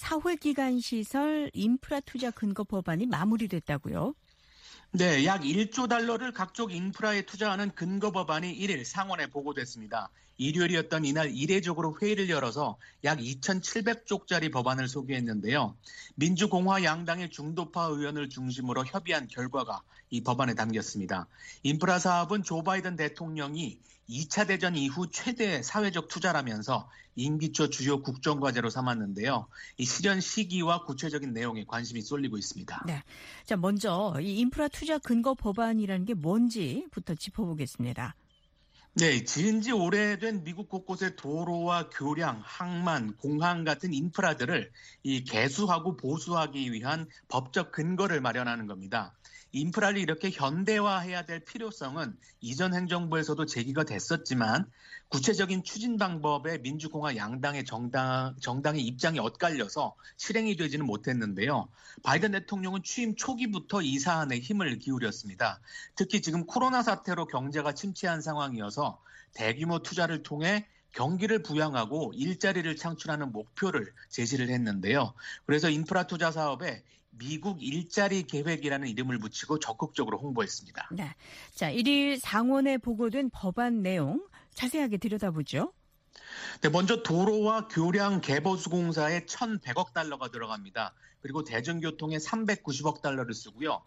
사회기관시설 인프라 투자 근거 법안이 마무리됐다고요? 네, 약 일조 달러를 각종 인프라에 투자하는 근거 법안이 일 일 상원에 보고됐습니다. 일요일이었던 이날 이례적으로 회의를 열어서 약 이천칠백 쪽짜리 법안을 소개했는데요. 민주공화 양당의 중도파 의원을 중심으로 협의한 결과가 이 법안에 담겼습니다. 인프라 사업은 조 바이든 대통령이 이 차 대전 이후 최대 사회적 투자라면서 임기 초 주요 국정과제로 삼았는데요. 이 실현 시기와 구체적인 내용에 관심이 쏠리고 있습니다. 네, 자 먼저 이 인프라 투자 근거 법안이라는 게 뭔지부터 짚어보겠습니다. 네, 지은 지 오래된 미국 곳곳의 도로와 교량, 항만, 공항 같은 인프라들을 이 개수하고 보수하기 위한 법적 근거를 마련하는 겁니다. 인프라를 이렇게 현대화해야 될 필요성은 이전 행정부에서도 제기가 됐었지만 구체적인 추진 방법에 민주공화 양당의 정당, 정당의 입장이 엇갈려서 실행이 되지는 못했는데요. 바이든 대통령은 취임 초기부터 이 사안에 힘을 기울였습니다. 특히 지금 코로나 사태로 경제가 침체한 상황이어서 대규모 투자를 통해 경기를 부양하고 일자리를 창출하는 목표를 제시를 했는데요. 그래서 인프라 투자 사업에 미국 일자리 계획이라는 이름을 붙이고 적극적으로 홍보했습니다. 네, 자 일 일 상원에 보고된 법안 내용 자세하게 들여다보죠. 네, 먼저 도로와 교량 개보수공사에 천백억 달러가 들어갑니다. 그리고 대중교통에 삼백구십억 달러를 쓰고요.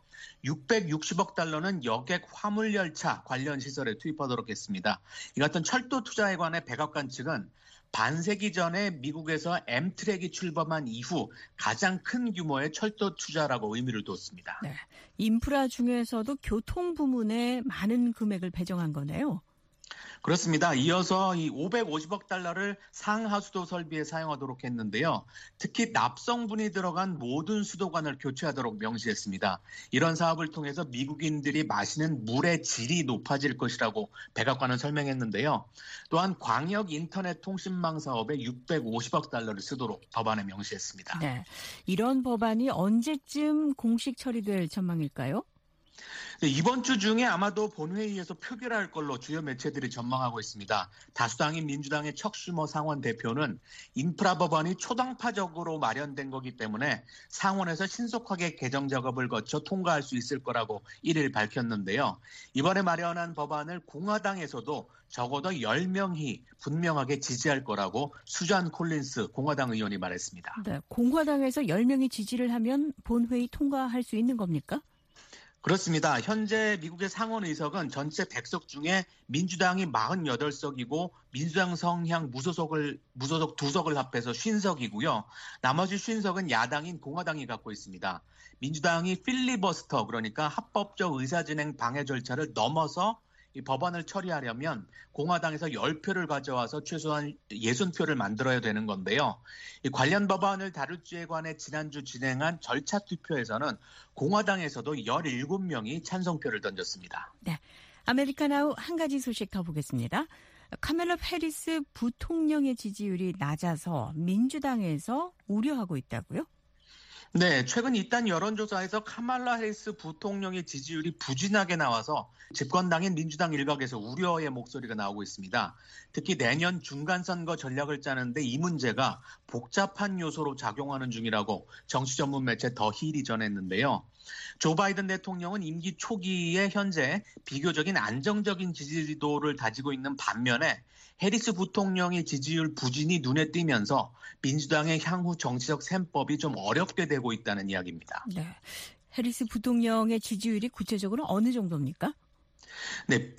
육백육십억 달러는 여객 화물열차 관련 시설에 투입하도록 했습니다. 이 같은 철도 투자에 관해 백악관 측은 반세기 전에 미국에서 엠트랙이 출범한 이후 가장 큰 규모의 철도 투자라고 의미를 뒀습니다. 네, 인프라 중에서도 교통 부문에 많은 금액을 배정한 거네요. 그렇습니다. 이어서 이 오백오십억 달러를 상하수도 설비에 사용하도록 했는데요. 특히 납성분이 들어간 모든 수도관을 교체하도록 명시했습니다. 이런 사업을 통해서 미국인들이 마시는 물의 질이 높아질 것이라고 백악관은 설명했는데요. 또한 광역 인터넷 통신망 사업에 육백오십억 달러를 쓰도록 법안에 명시했습니다. 네, 이런 법안이 언제쯤 공식 처리될 전망일까요? 이번 주 중에 아마도 본회의에서 표결할 걸로 주요 매체들이 전망하고 있습니다. 다수당인 민주당의 척 슈머 상원 대표는 인프라 법안이 초당파적으로 마련된 거기 때문에 상원에서 신속하게 개정 작업을 거쳐 통과할 수 있을 거라고 일 일 밝혔는데요. 이번에 마련한 법안을 공화당에서도 적어도 열 명이 분명하게 지지할 거라고 수잔 콜린스 공화당 의원이 말했습니다. 네, 공화당에서 열 명이 지지를 하면 본회의 통과할 수 있는 겁니까? 그렇습니다. 현재 미국의 상원 의석은 전체 백 석 중에 민주당이 사십팔 석이고 민주당 성향 무소속을, 무소속 두 석을 합해서 오십 석이고요. 나머지 오십 석은 야당인 공화당이 갖고 있습니다. 민주당이 필리버스터, 그러니까 합법적 의사진행 방해 절차를 넘어서 이 법안을 처리하려면 공화당에서 십 표를 가져와서 최소한 육십 표를 만들어야 되는 건데요. 이 관련 법안을 다룰 주에 관해 지난주 진행한 절차 투표에서는 공화당에서도 열일곱 명이 찬성표를 던졌습니다. 네, 아메리카나우 한 가지 소식 더 보겠습니다. 카멜라 해리스 부통령의 지지율이 낮아서 민주당에서 우려하고 있다고요? 네, 최근 이딴 여론조사에서 카말라 해리스 부통령의 지지율이 부진하게 나와서 집권당인 민주당 일각에서 우려의 목소리가 나오고 있습니다. 특히 내년 중간선거 전략을 짜는데 이 문제가 복잡한 요소로 작용하는 중이라고 정치 전문 매체 더 힐이 전했는데요. 조 바이든 대통령은 임기 초기에 현재 비교적인 안정적인 지지도를 다지고 있는 반면에 해리스 부통령의 지지율 부진이 눈에 띄면서 민주당의 향후 정치적 셈법이 좀 어렵게 되고 있다는 이야기입니다. 네. 해리스 부통령의 지지율이 구체적으로 어느 정도입니까? 네,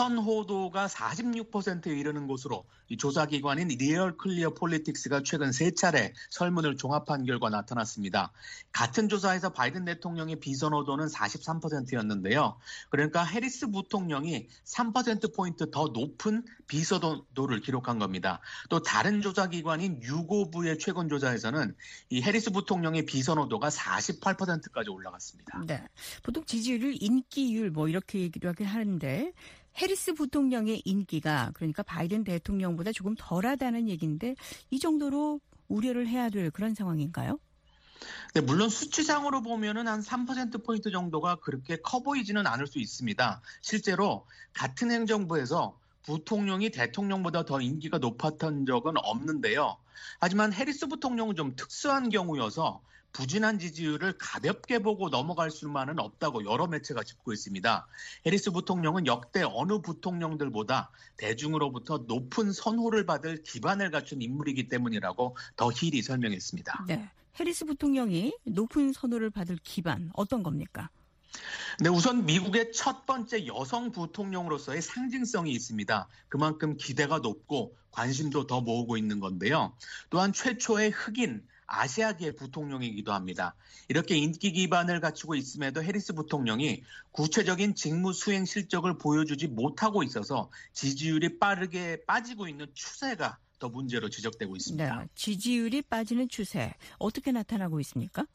비선호도가 사십육 퍼센트에 이르는 것으로 이 조사기관인 리얼 클리어 폴리틱스가 최근 세 차례 설문을 종합한 결과 나타났습니다. 같은 조사에서 바이든 대통령의 비선호도는 사십삼 퍼센트였는데요. 그러니까 해리스 부통령이 삼 퍼센트포인트 더 높은 비선호도를 기록한 겁니다. 또 다른 조사기관인 유고부의 최근 조사에서는 이 해리스 부통령의 비선호도가 사십팔 퍼센트까지 올라갔습니다. 네, 보통 지지율을 인기율 뭐 이렇게 얘기를 하긴 하는데 해리스 부통령의 인기가 그러니까 바이든 대통령보다 조금 덜하다는 얘기인데 이 정도로 우려를 해야 될 그런 상황인가요? 네, 물론 수치상으로 보면은 한 삼 퍼센트포인트 정도가 그렇게 커 보이지는 않을 수 있습니다. 실제로 같은 행정부에서 부통령이 대통령보다 더 인기가 높았던 적은 없는데요. 하지만 해리스 부통령은 좀 특수한 경우여서 부진한 지지율을 가볍게 보고 넘어갈 수만은 없다고 여러 매체가 짚고 있습니다. 해리스 부통령은 역대 어느 부통령들보다 대중으로부터 높은 선호를 받을 기반을 갖춘 인물이기 때문이라고 더 힐이 설명했습니다. 네, 해리스 부통령이 높은 선호를 받을 기반 어떤 겁니까? 네, 우선 미국의 첫 번째 여성 부통령으로서의 상징성이 있습니다. 그만큼 기대가 높고 관심도 더 모으고 있는 건데요. 또한 최초의 흑인 아시아계 부통령이기도 합니다. 이렇게 인기 기반을 갖추고 있음에도 해리스 부통령이 구체적인 직무 수행 실적을 보여주지 못하고 있어서 지지율이 빠르게 빠지고 있는 추세가 더 문제로 지적되고 있습니다. 네, 지지율이 빠지는 추세 어떻게 나타나고 있습니까?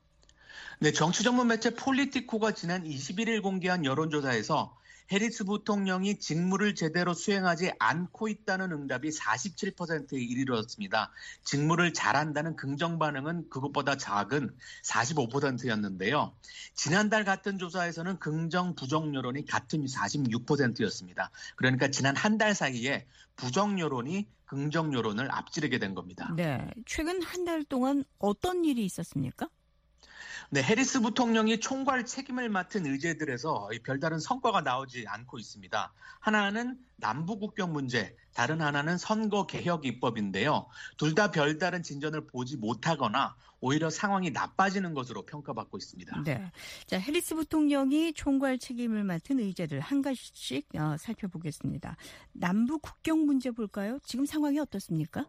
네, 정치 전문 매체 폴리티코가 지난 이십일 일 공개한 여론조사에서 해리스 부통령이 직무를 제대로 수행하지 않고 있다는 응답이 사십칠 퍼센트에 이르렀습니다. 직무를 잘한다는 긍정 반응은 그것보다 작은 사십오 퍼센트였는데요. 지난달 같은 조사에서는 긍정 부정 여론이 같은 사십육 퍼센트였습니다. 그러니까 지난 한 달 사이에 부정 여론이 긍정 여론을 앞지르게 된 겁니다. 네, 최근 한 달 동안 어떤 일이 있었습니까? 네, 해리스 부통령이 총괄 책임을 맡은 의제들에서 별다른 성과가 나오지 않고 있습니다. 하나는 남부국경 문제, 다른 하나는 선거개혁 입법인데요. 둘 다 별다른 진전을 보지 못하거나 오히려 상황이 나빠지는 것으로 평가받고 있습니다. 네, 자 해리스 부통령이 총괄 책임을 맡은 의제들 한 가지씩 어, 살펴보겠습니다. 남부국경 문제 볼까요? 지금 상황이 어떻습니까?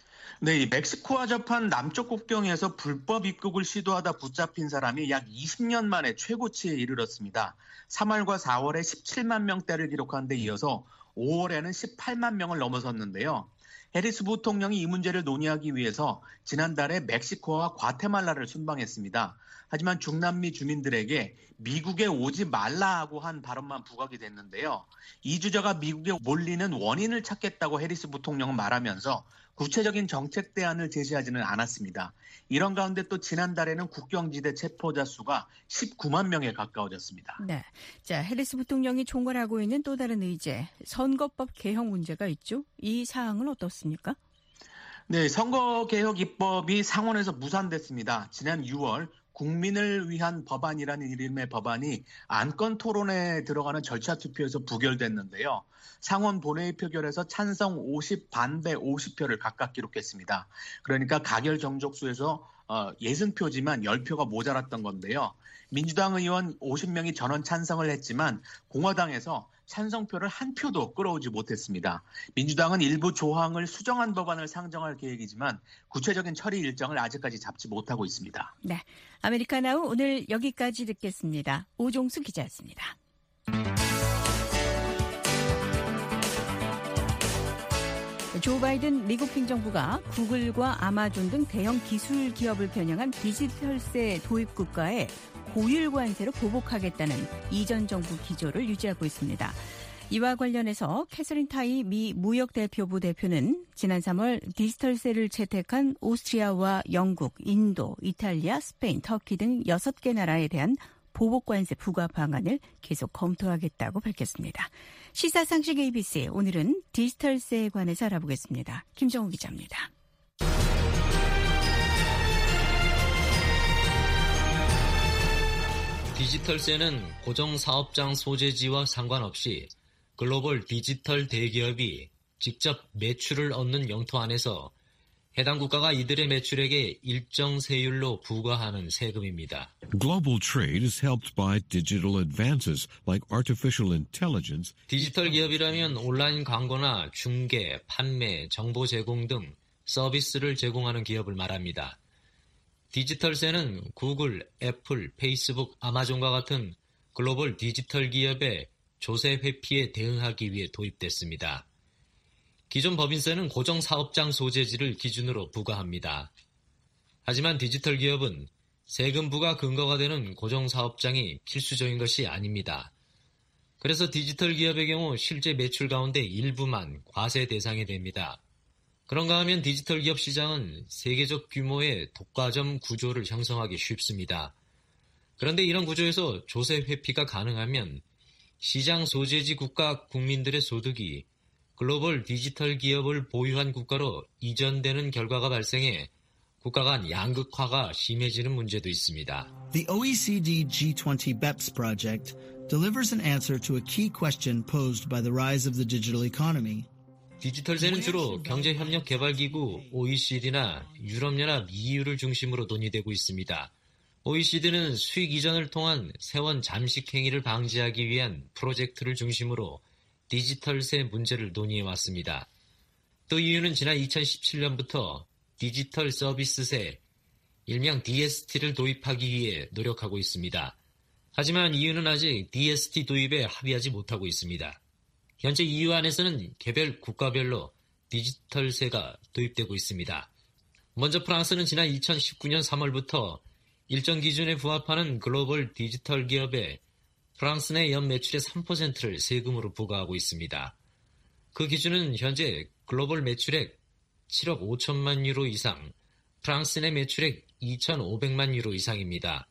네, 이 멕시코와 접한 남쪽 국경에서 불법 입국을 시도하다 붙잡힌 사람이 약 이십 년 만에 최고치에 이르렀습니다. 삼월과 사월에 십칠만 명대를 기록한 데 이어서 오월에는 십팔만 명을 넘어섰는데요. 해리스 부통령이 이 문제를 논의하기 위해서 지난달에 멕시코와 과테말라를 순방했습니다. 하지만 중남미 주민들에게 미국에 오지 말라고 한 발언만 부각이 됐는데요. 이주자가 미국에 몰리는 원인을 찾겠다고 해리스 부통령은 말하면서 구체적인 정책 대안을 제시하지는 않았습니다. 이런 가운데 또 지난달에는 국경지대 체포자 수가 십구만 명에 가까워졌습니다. 네, 자 해리스 부통령이 총괄하고 있는 또 다른 의제, 선거법 개혁 문제가 있죠. 이 사항은 어떻습니까? 네, 선거개혁 입법이 상원에서 무산됐습니다. 지난 유월 국민을 위한 법안이라는 이름의 법안이 안건 토론에 들어가는 절차 투표에서 부결됐는데요. 상원 본회의 표결에서 찬성 오십, 반대 오십 표를 각각 기록했습니다. 그러니까 가결 정족수에서 육십 표지만 십 표가 모자랐던 건데요. 민주당 의원 오십 명이 전원 찬성을 했지만 공화당에서 찬성표를 한 표도 끌어오지 못했습니다. 민주당은 일부 조항을 수정한 법안을 상정할 계획이지만 구체적인 처리 일정을 아직까지 잡지 못하고 있습니다. 네, 아메리카나우 오늘 여기까지 듣겠습니다. 오종수 기자였습니다. 조 바이든 미국 행정부가 구글과 아마존 등 대형 기술 기업을 겨냥한 디지털세 도입 국가에 고율 관세로 보복하겠다는 이전 정부 기조를 유지하고 있습니다. 이와 관련해서 캐서린 타이 미 무역대표부 대표는 지난 삼월 디지털세를 채택한 오스트리아와 영국, 인도, 이탈리아, 스페인, 터키 등 여섯 개 나라에 대한 보복관세 부과 방안을 계속 검토하겠다고 밝혔습니다. 시사상식 에이비씨, 오늘은 디지털세에 관해서 알아보겠습니다. 김정우 기자입니다. 디지털세는 고정 사업장 소재지와 상관없이 글로벌 디지털 대기업이 직접 매출을 얻는 영토 안에서 해당 국가가 이들의 매출액에 일정 세율로 부과하는 세금입니다. Global trade is helped by digital advances like artificial intelligence. 디지털 기업이라면 온라인 광고나 중개, 판매, 정보 제공 등 서비스를 제공하는 기업을 말합니다. 디지털세는 구글, 애플, 페이스북, 아마존과 같은 글로벌 디지털 기업의 조세 회피에 대응하기 위해 도입됐습니다. 기존 법인세는 고정 사업장 소재지를 기준으로 부과합니다. 하지만 디지털 기업은 세금 부과 근거가 되는 고정 사업장이 필수적인 것이 아닙니다. 그래서 디지털 기업의 경우 실제 매출 가운데 일부만 과세 대상이 됩니다. 그런가 하면 디지털 기업 시장은 세계적 규모의 독과점 구조를 형성하기 쉽습니다. 그런데 이런 구조에서 조세 회피가 가능하면 시장 소재지 국가 국민들의 소득이 글로벌 디지털 기업을 보유한 국가로 이전되는 결과가 발생해 국가 간 양극화가 심해지는 문제도 있습니다. The O E C D G twenty BEPS project delivers an answer to a key question posed by the rise of the digital economy. 디지털세는 주로 경제협력개발기구 오이시디나 유럽연합 이유를 중심으로 논의되고 있습니다. 오이시디는 수익 이전을 통한 세원 잠식 행위를 방지하기 위한 프로젝트를 중심으로 디지털세 문제를 논의해왔습니다. 또 이유는 지난 이천십칠 년부터 디지털 서비스세, 일명 디에스티를 도입하기 위해 노력하고 있습니다. 하지만 이유는 아직 디에스티 도입에 합의하지 못하고 있습니다. 현재 이유 안에서는 개별 국가별로 디지털세가 도입되고 있습니다. 먼저 프랑스는 지난 이천십구 년 삼월부터 일정 기준에 부합하는 글로벌 디지털 기업에 프랑스 내 연 매출의 삼 퍼센트를 세금으로 부과하고 있습니다. 그 기준은 현재 글로벌 매출액 칠억 오천만 유로 이상, 프랑스 내 매출액 이천오백만 유로 이상입니다.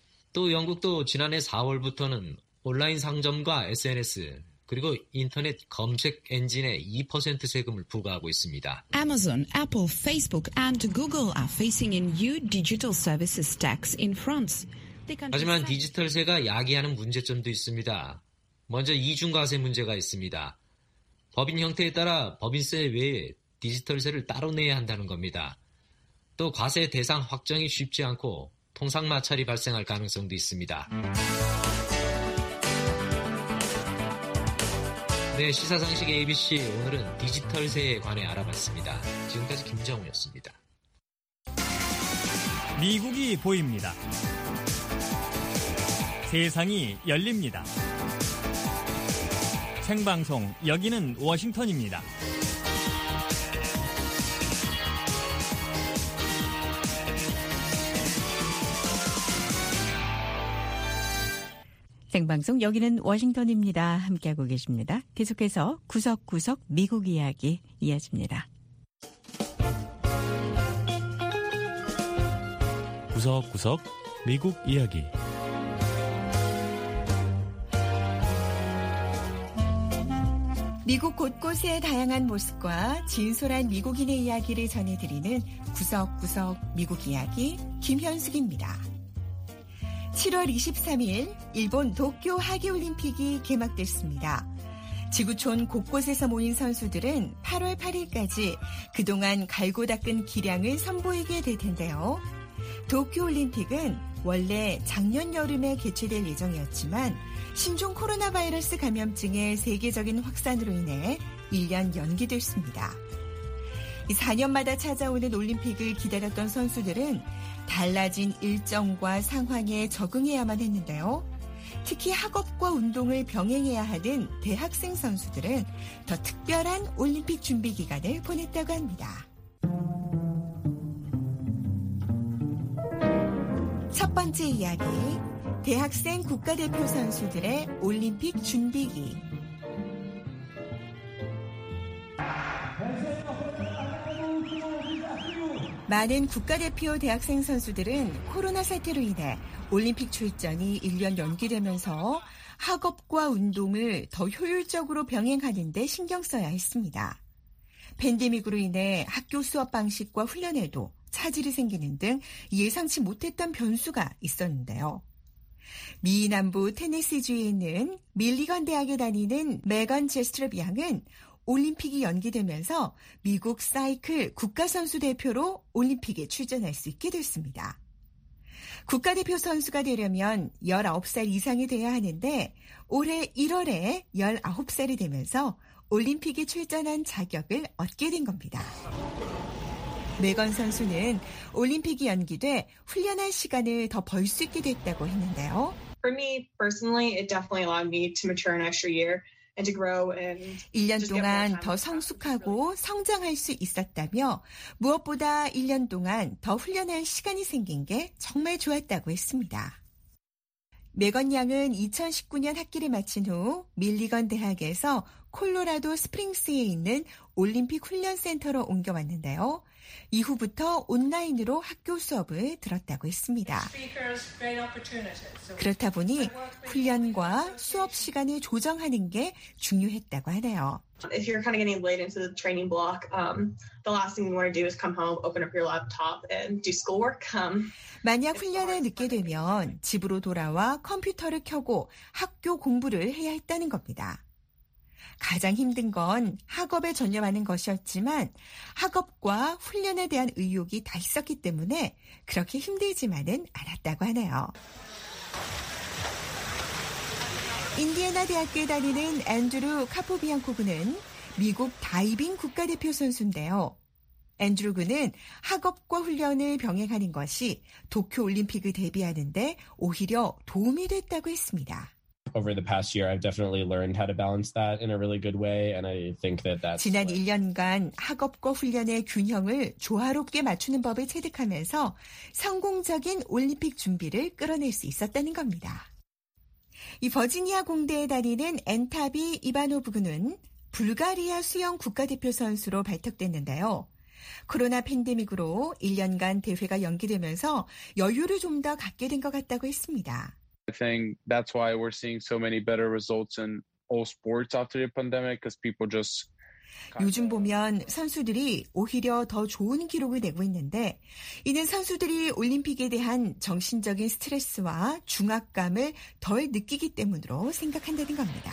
또 영국도 지난해 사월부터는 온라인 상점과 에스엔에스, 그리고 인터넷 검색 엔진에 이 퍼센트 세금을 부과하고 있습니다. Amazon, Apple, Facebook and Google are facing a new digital services tax in France. 하지만 디지털세가 야기하는 문제점도 있습니다. 먼저 이중과세 문제가 있습니다. 법인 형태에 따라 법인세 외에 디지털세를 따로 내야 한다는 겁니다. 또 과세 대상 확정이 쉽지 않고 통상 마찰이 발생할 가능성도 있습니다. 네, 시사상식 에이비씨 오늘은 디지털세에 관해 알아봤습니다. 지금까지 김정우였습니다. 미국이 보입니다. 세상이 열립니다. 생방송 여기는 워싱턴입니다. 생방송 여기는 워싱턴입니다. 함께하고 계십니다. 계속해서 구석구석 미국 이야기 이어집니다. 구석구석 미국 이야기. 미국 곳곳의 다양한 모습과 진솔한 미국인의 이야기를 전해드리는 구석구석 미국 이야기 김현숙입니다. 칠월 이십삼일 일본 도쿄 하계올림픽이 개막됐습니다. 지구촌 곳곳에서 모인 선수들은 팔월 팔일까지 그동안 갈고 닦은 기량을 선보이게 될 텐데요. 도쿄올림픽은 원래 작년 여름에 개최될 예정이었지만 신종 코로나 바이러스 감염증의 세계적인 확산으로 인해 일 년 연기됐습니다. 사 년마다 찾아오는 올림픽을 기다렸던 선수들은 달라진 일정과 상황에 적응해야만 했는데요. 특히 학업과 운동을 병행해야 하는 대학생 선수들은 더 특별한 올림픽 준비 기간을 보냈다고 합니다. 첫 번째 이야기, 대학생 국가대표 선수들의 올림픽 준비기. 많은 국가대표 대학생 선수들은 코로나 사태로 인해 올림픽 출전이 일 년 연기되면서 학업과 운동을 더 효율적으로 병행하는 데 신경 써야 했습니다. 팬데믹으로 인해 학교 수업 방식과 훈련에도 차질이 생기는 등 예상치 못했던 변수가 있었는데요. 미 남부 테네시주에 있는 밀리건 대학에 다니는 메건 제스트럽 양은 올림픽이 연기되면서 미국 사이클 국가선수 대표로 올림픽에 출전할 수 있게 됐습니다. 국가대표 선수가 되려면 열아홉 살 이상이 돼야 하는데 올해 일월에 열아홉 살이 되면서 올림픽에 출전한 자격을 얻게 된 겁니다. 메건 선수는 올림픽이 연기돼 훈련할 시간을 더 벌 수 있게 됐다고 했는데요. For me personally, it definitely allowed me to mature an extra year and to grow and 일 년 동안 더 성숙하고 성장할 수 있었다며 무엇보다 일 년 동안 더 훈련할 시간이 생긴 게 정말 좋았다고 했습니다. 메건 양은 이천십구 년 학기를 마친 후 밀리건 대학에서 콜로라도 스프링스에 있는 올림픽 훈련센터로 옮겨왔는데요. 이후부터 온라인으로 학교 수업을 들었다고 했습니다. 그렇다 보니 훈련과 수업 시간을 조정하는 게 중요했다고 하네요. If you're kind of getting late into the training block, um, the last thing you want to do is come home, open up your laptop, and do schoolwork. Um, 만약 훈련을 늦게 되면 집으로 돌아와 컴퓨터를 켜고 학교 공부를 해야 했다는 겁니다. 가장 힘든 건 학업에 전념하는 것이었지만 학업과 훈련에 대한 의욕이 다 있었기 때문에 그렇게 힘들지만은 않았다고 하네요. 인디애나 대학교에 다니는 앤드루 카포비앙코 군은 미국 다이빙 국가대표 선수인데요. 앤드루 군은 학업과 훈련을 병행하는 것이 도쿄올림픽을 대비하는데 오히려 도움이 됐다고 했습니다. Over the past year, I've definitely learned how to balance that in a really good way, and I think that that's. 지난 일 년간 학업과 훈련의 균형을 조화롭게 맞추는 법을 체득하면서 성공적인 올림픽 준비를 끌어낼 수 있었다는 겁니다. 이 버지니아 공대에 다니는 엔타비 이바노브 군은 불가리아 수영 국가대표 선수로 발탁됐는데요. 코로나 팬데믹으로 일 년간 대회가 연기되면서 여유를 좀 더 갖게 된 것 같다고 했습니다. I think that's why we're seeing so many better results in all sports after the pandemic, because people just. 요즘 보면 선수들이 오히려 더 좋은 기록을 내고 있는데 이는 선수들이 올림픽에 대한 정신적인 스트레스와 중압감을 덜 느끼기 때문으로 생각한다는 겁니다.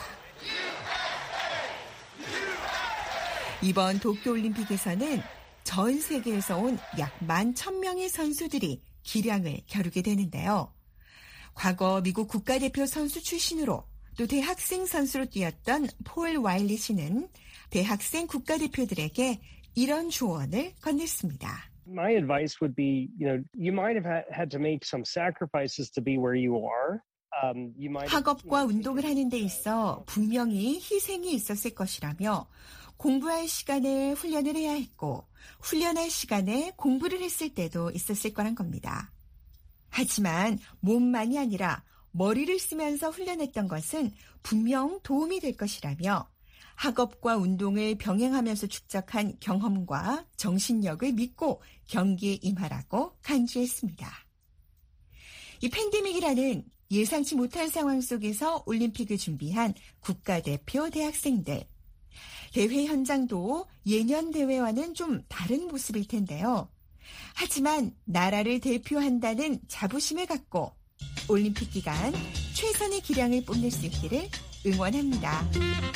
이번 도쿄올림픽에서는 전 세계에서 온 약 만 천 명의 선수들이 기량을 겨루게 되는데요. 과거 미국 국가대표 선수 출신으로 또 대학생 선수로 뛰었던 폴 와일리 씨는 대학생 국가대표들에게 이런 조언을 건넸습니다. My advice would be, you know, you might have had to make some sacrifices to be where you are. Um, you might have, 학업과 운동을 하는 데 있어 분명히 희생이 있었을 것이라며 공부할 시간에 훈련을 해야 했고 훈련할 시간에 공부를 했을 때도 있었을 거란 겁니다. 하지만 몸만이 아니라 머리를 쓰면서 훈련했던 것은 분명 도움이 될 것이라며 학업과 운동을 병행하면서 축적한 경험과 정신력을 믿고 경기에 임하라고 강조했습니다. 이 팬데믹이라는 예상치 못한 상황 속에서 올림픽을 준비한 국가대표 대학생들. 대회 현장도 예년 대회와는 좀 다른 모습일 텐데요. 하지만 나라를 대표한다는 자부심을 갖고 올림픽 기간 최선의 기량을 뽐낼 수 있기를 응원합니다.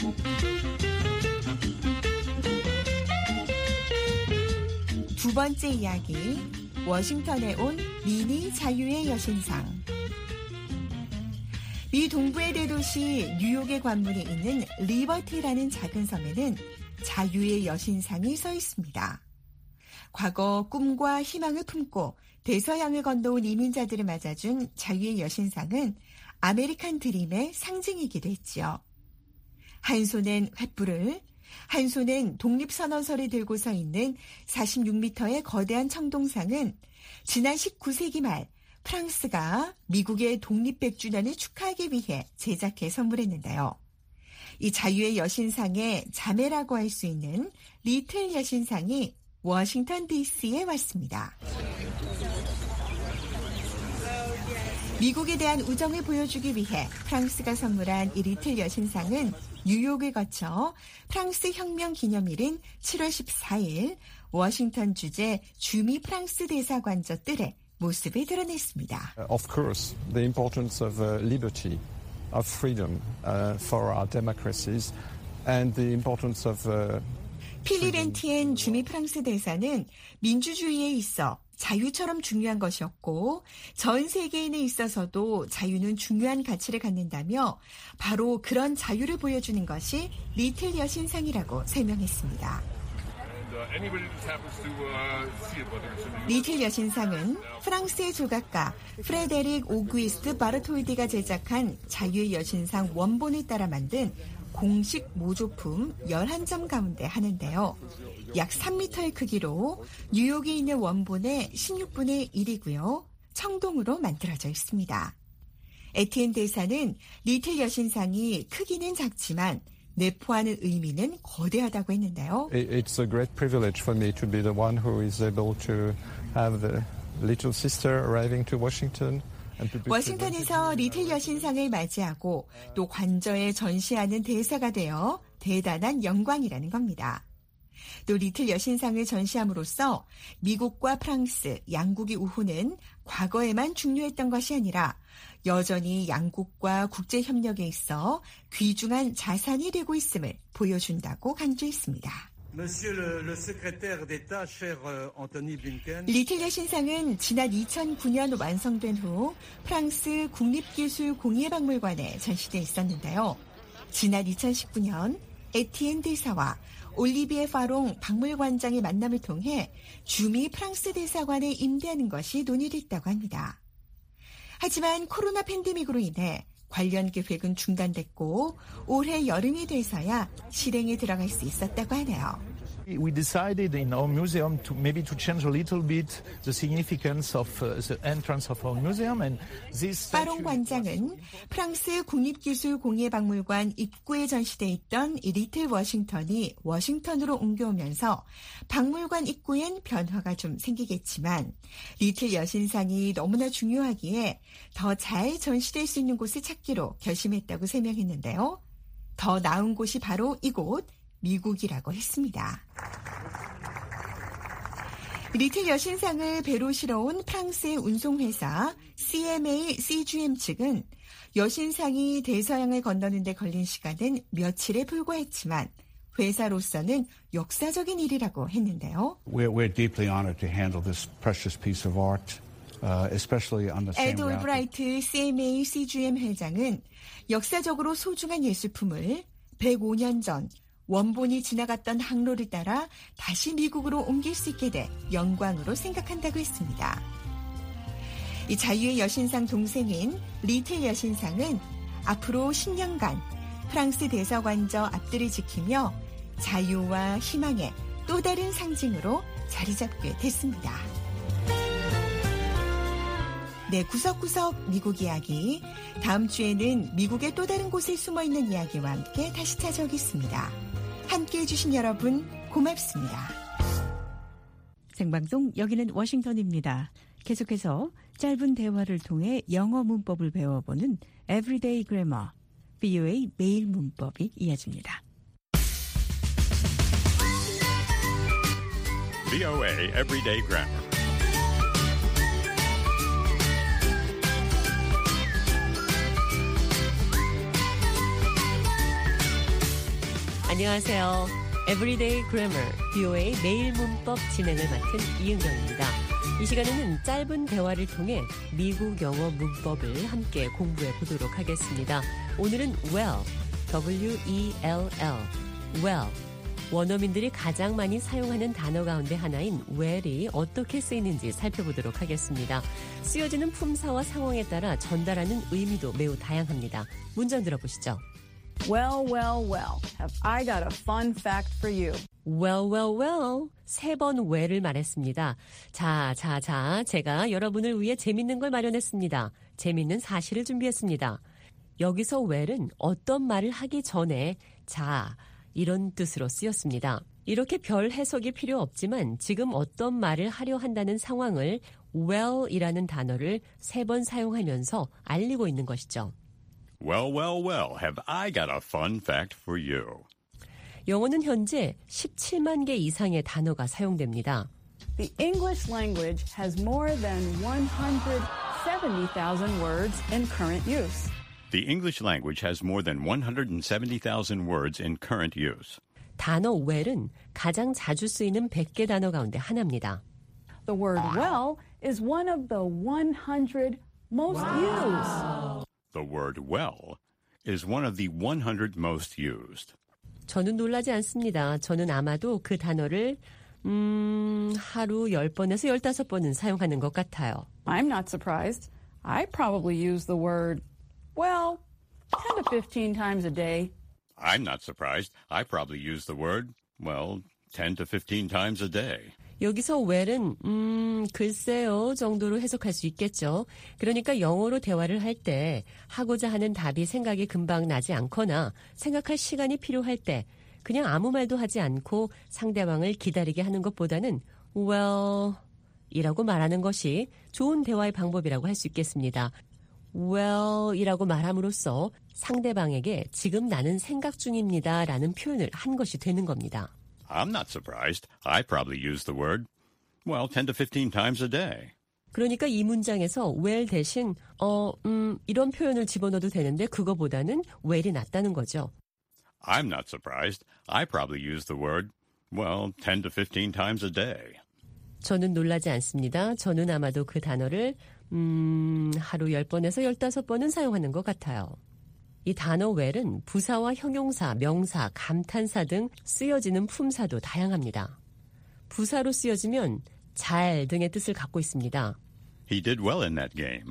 두 번째 이야기, 워싱턴에 온 미니 자유의 여신상. 미 동부의 대도시 뉴욕의 관문에 있는 리버티라는 작은 섬에는 자유의 여신상이 서 있습니다. 과거 꿈과 희망을 품고 대서양을 건너온 이민자들을 맞아준 자유의 여신상은 아메리칸 드림의 상징이기도 했지요. 한 손엔 횃불을, 한 손엔 독립선언서를 들고 서 있는 사십육 미터의 거대한 청동상은 지난 십구 세기 말 프랑스가 미국의 독립 백 주년을 축하하기 위해 제작해 선물했는데요. 이 자유의 여신상의 자매라고 할 수 있는 리틀 여신상이 워싱턴 디씨에 왔습니다. 미국에 대한 우정을 보여주기 위해 프랑스가 선물한 이 리틀 여신상은 뉴욕을 거쳐 프랑스 혁명 기념일인 칠월 십사일 워싱턴 주재 주미 프랑스 대사관저 뜰에 모습을 드러냈습니다. Of course, the importance of uh, liberty, of freedom uh, for our democracies, and the importance of uh, 필리 렌티엔 주미 프랑스 대사는 민주주의에 있어 자유처럼 중요한 것이었고 전 세계인에 있어서도 자유는 중요한 가치를 갖는다며 바로 그런 자유를 보여주는 것이 리틀 여신상이라고 설명했습니다. 리틀 여신상은 프랑스의 조각가 프레데릭 오구스트 바르톨디가 제작한 자유의 여신상 원본에 따라 만든 공식 모조품 열한 점 가운데 하나인데요. 약 삼 미터의 크기로 뉴욕에 있는 원본의 십육분의 일이고요. 청동으로 만들어져 있습니다. 에티엔 대사는 리틀 여신상이 크기는 작지만 내포하는 의미는 거대하다고 했는데요. It's a great privilege for me to be the one who is able to have the little sister arriving to Washington. 워싱턴에서 리틀 여신상을 맞이하고 또 관저에 전시하는 대사가 되어 대단한 영광이라는 겁니다. 또 리틀 여신상을 전시함으로써 미국과 프랑스, 양국의 우호는 과거에만 중요했던 것이 아니라 여전히 양국과 국제협력에 있어 귀중한 자산이 되고 있음을 보여준다고 강조했습니다. 리틀 여신상은 지난 이천구 년 완성된 후 프랑스 국립기술공예박물관에 전시돼 있었는데요. 지난 이천십구 년 에티엔 대사와 올리비에 파롱 박물관장의 만남을 통해 주미 프랑스 대사관에 임대하는 것이 논의됐다고 합니다. 하지만 코로나 팬데믹으로 인해 관련 계획은 중단됐고 올해 여름이 돼서야 실행에 들어갈 수 있었다고 하네요. We decided in our museum to maybe to change a little bit the significance of uh, the entrance of our museum and this 파롱 관장은 프랑스 국립기술공예박물관 입구에 전시돼 있던 이 리틀 워싱턴이 워싱턴으로 옮겨오면서 박물관 입구엔 변화가 좀 생기겠지만 리틀 여신상이 너무나 중요하기에 더 잘 전시될 수 있는 곳을 찾기로 결심했다고 설명했는데요. 더 나은 곳이 바로 이곳 미국이라고 했습니다. 리틀 여신상을 배로 실어온 프랑스의 운송회사 씨엠에이 씨지엠 측은 여신상이 대서양을 건너는 데 걸린 시간은 며칠에 불과했지만 회사로서는 역사적인 일이라고 했는데요. We're, we're deeply honored to handle this precious piece of art, uh, especially on the same 에드 route. 올브라이트 씨엠에이 씨지엠 회장은 역사적으로 소중한 예술품을 백오 년 전 원본이 지나갔던 항로를 따라 다시 미국으로 옮길 수 있게 돼 영광으로 생각한다고 했습니다. 이 자유의 여신상 동생인 리틀 여신상은 앞으로 십 년간 프랑스 대서관저 앞들을 지키며 자유와 희망의 또 다른 상징으로 자리 잡게 됐습니다. 네, 구석구석 미국 이야기. 다음 주에는 미국의 또 다른 곳에 숨어있는 이야기와 함께 다시 찾아오겠습니다. 함께해 주신 여러분 고맙습니다. 생방송 여기는 워싱턴입니다. 계속해서 짧은 대화를 통해 영어 문법을 배워보는 Everyday Grammar, 브이오에이 매일 문법이 이어집니다. 브이오에이 Everyday Grammar. 안녕하세요. Everyday Grammar, 브이오에이 매일 문법 진행을 맡은 이은경입니다. 이 시간에는 짧은 대화를 통해 미국 영어 문법을 함께 공부해 보도록 하겠습니다. 오늘은 well, 더블유 이 엘 엘, well. 원어민들이 가장 많이 사용하는 단어 가운데 하나인 well이 어떻게 쓰이는지 살펴보도록 하겠습니다. 쓰여지는 품사와 상황에 따라 전달하는 의미도 매우 다양합니다. 문장 들어보시죠. Well, well, well, have I got a fun fact for you. Well, well, well. 세 번 well을 말했습니다. 자, 자, 자, 제가 여러분을 위해 재밌는 걸 마련했습니다. 재밌는 사실을 준비했습니다. 여기서 well은 어떤 말을 하기 전에 자, 이런 뜻으로 쓰였습니다. 이렇게 별 해석이 필요 없지만 지금 어떤 말을 하려 한다는 상황을 well이라는 단어를 세 번 사용하면서 알리고 있는 것이죠. Well, well, well, have I got a fun fact for you. 영어는 현재 십칠만 개 이상의 단어가 사용됩니다. The English language has more than one hundred seventy thousand words in current use. The English language has more than one hundred seventy thousand words in current use. 단어 well은 가장 자주 쓰이는 백 개 단어 가운데 하나입니다. The word well is one of the one hundred most used. The word well is one of the one hundred most used. 저는 놀라지 않습니다. 저는 아마도 그 단어를 음, 하루 열 번에서 열다섯 번은 사용하는 것 같아요. I'm not surprised. I probably use the word well ten to fifteen times a day. I'm not surprised. I probably use the word, well, ten to fifteen times a day. 여기서 well은 음, 글쎄요 정도로 해석할 수 있겠죠. 그러니까 영어로 대화를 할 때 하고자 하는 답이 생각이 금방 나지 않거나 생각할 시간이 필요할 때 그냥 아무 말도 하지 않고 상대방을 기다리게 하는 것보다는 well 이라고 말하는 것이 좋은 대화의 방법이라고 할 수 있겠습니다. well 이라고 말함으로써 상대방에게 지금 나는 생각 중입니다 라는 표현을 한 것이 되는 겁니다. I'm not surprised. I probably use the word, well, ten to fifteen times a day. 그러니까 이 문장에서 well 대신 어, 음, 이런 표현을 집어넣어도 되는데 그거보다는 well이 낫다는 거죠. I'm not surprised. I probably use the word, well, ten to fifteen times a day. 저는 놀라지 않습니다. 저는 아마도 그 단어를 음, 하루 열 번에서 열다섯 번은 사용하는 것 같아요. 이 단어 well은 부사와 형용사, 명사, 감탄사 등 쓰여지는 품사도 다양합니다. 부사로 쓰여지면 잘 등의 뜻을 갖고 있습니다. He did well in that game.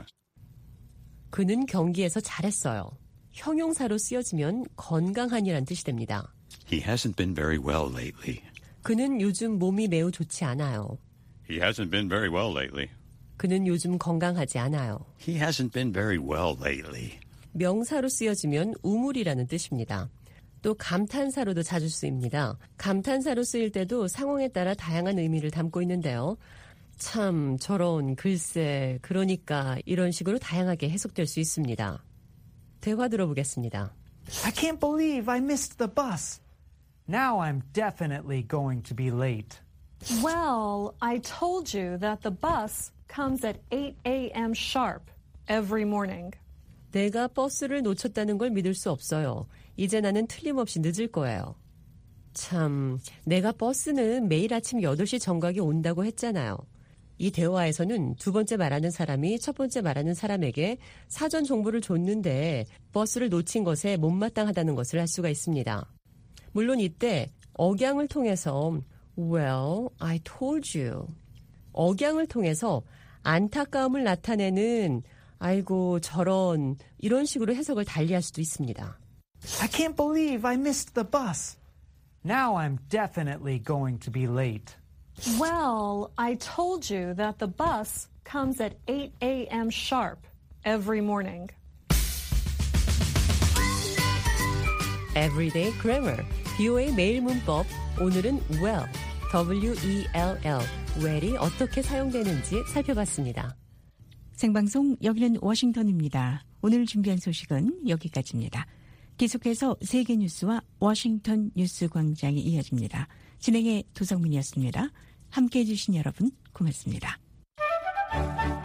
그는 경기에서 잘했어요. 형용사로 쓰여지면 건강한이란 뜻이 됩니다. He hasn't been very well lately. 그는 요즘 몸이 매우 좋지 않아요. He hasn't been very well lately. 그는 요즘 건강하지 않아요. He hasn't been very well lately. 명사로 쓰여지면 우물이라는 뜻입니다. 또 감탄사로도 자주 쓰입니다. 감탄사로 쓰일 때도 상황에 따라 다양한 의미를 담고 있는데요. 참, 저런, 글쎄, 그러니까 이런 식으로 다양하게 해석될 수 있습니다. 대화 들어보겠습니다. I can't believe I missed the bus. Now I'm definitely going to be late. Well, I told you that the bus comes at eight a.m. sharp every morning. 내가 버스를 놓쳤다는 걸 믿을 수 없어요. 이제 나는 틀림없이 늦을 거예요. 참, 내가 버스는 매일 아침 여덟 시 정각에 온다고 했잖아요. 이 대화에서는 두 번째 말하는 사람이 첫 번째 말하는 사람에게 사전 정보를 줬는데 버스를 놓친 것에 못마땅하다는 것을 알 수가 있습니다. 물론 이때 억양을 통해서 Well, I told you. 억양을 통해서 안타까움을 나타내는 아이고 저런 이런 식으로 해석을 달리할 수도 있습니다. I can't believe I missed the bus. Now I'm definitely going to be late. Well, I told you that the bus comes at eight a.m. sharp every morning. Everyday Grammar, 비오에이 매일 문법. 오늘은 well, W E L L, well이 어떻게 사용되는지 살펴봤습니다. 생방송 여기는 워싱턴입니다. 오늘 준비한 소식은 여기까지입니다. 계속해서 세계 뉴스와 워싱턴 뉴스 광장이 이어집니다. 진행의 도성민이었습니다. 함께해 주신 여러분 고맙습니다.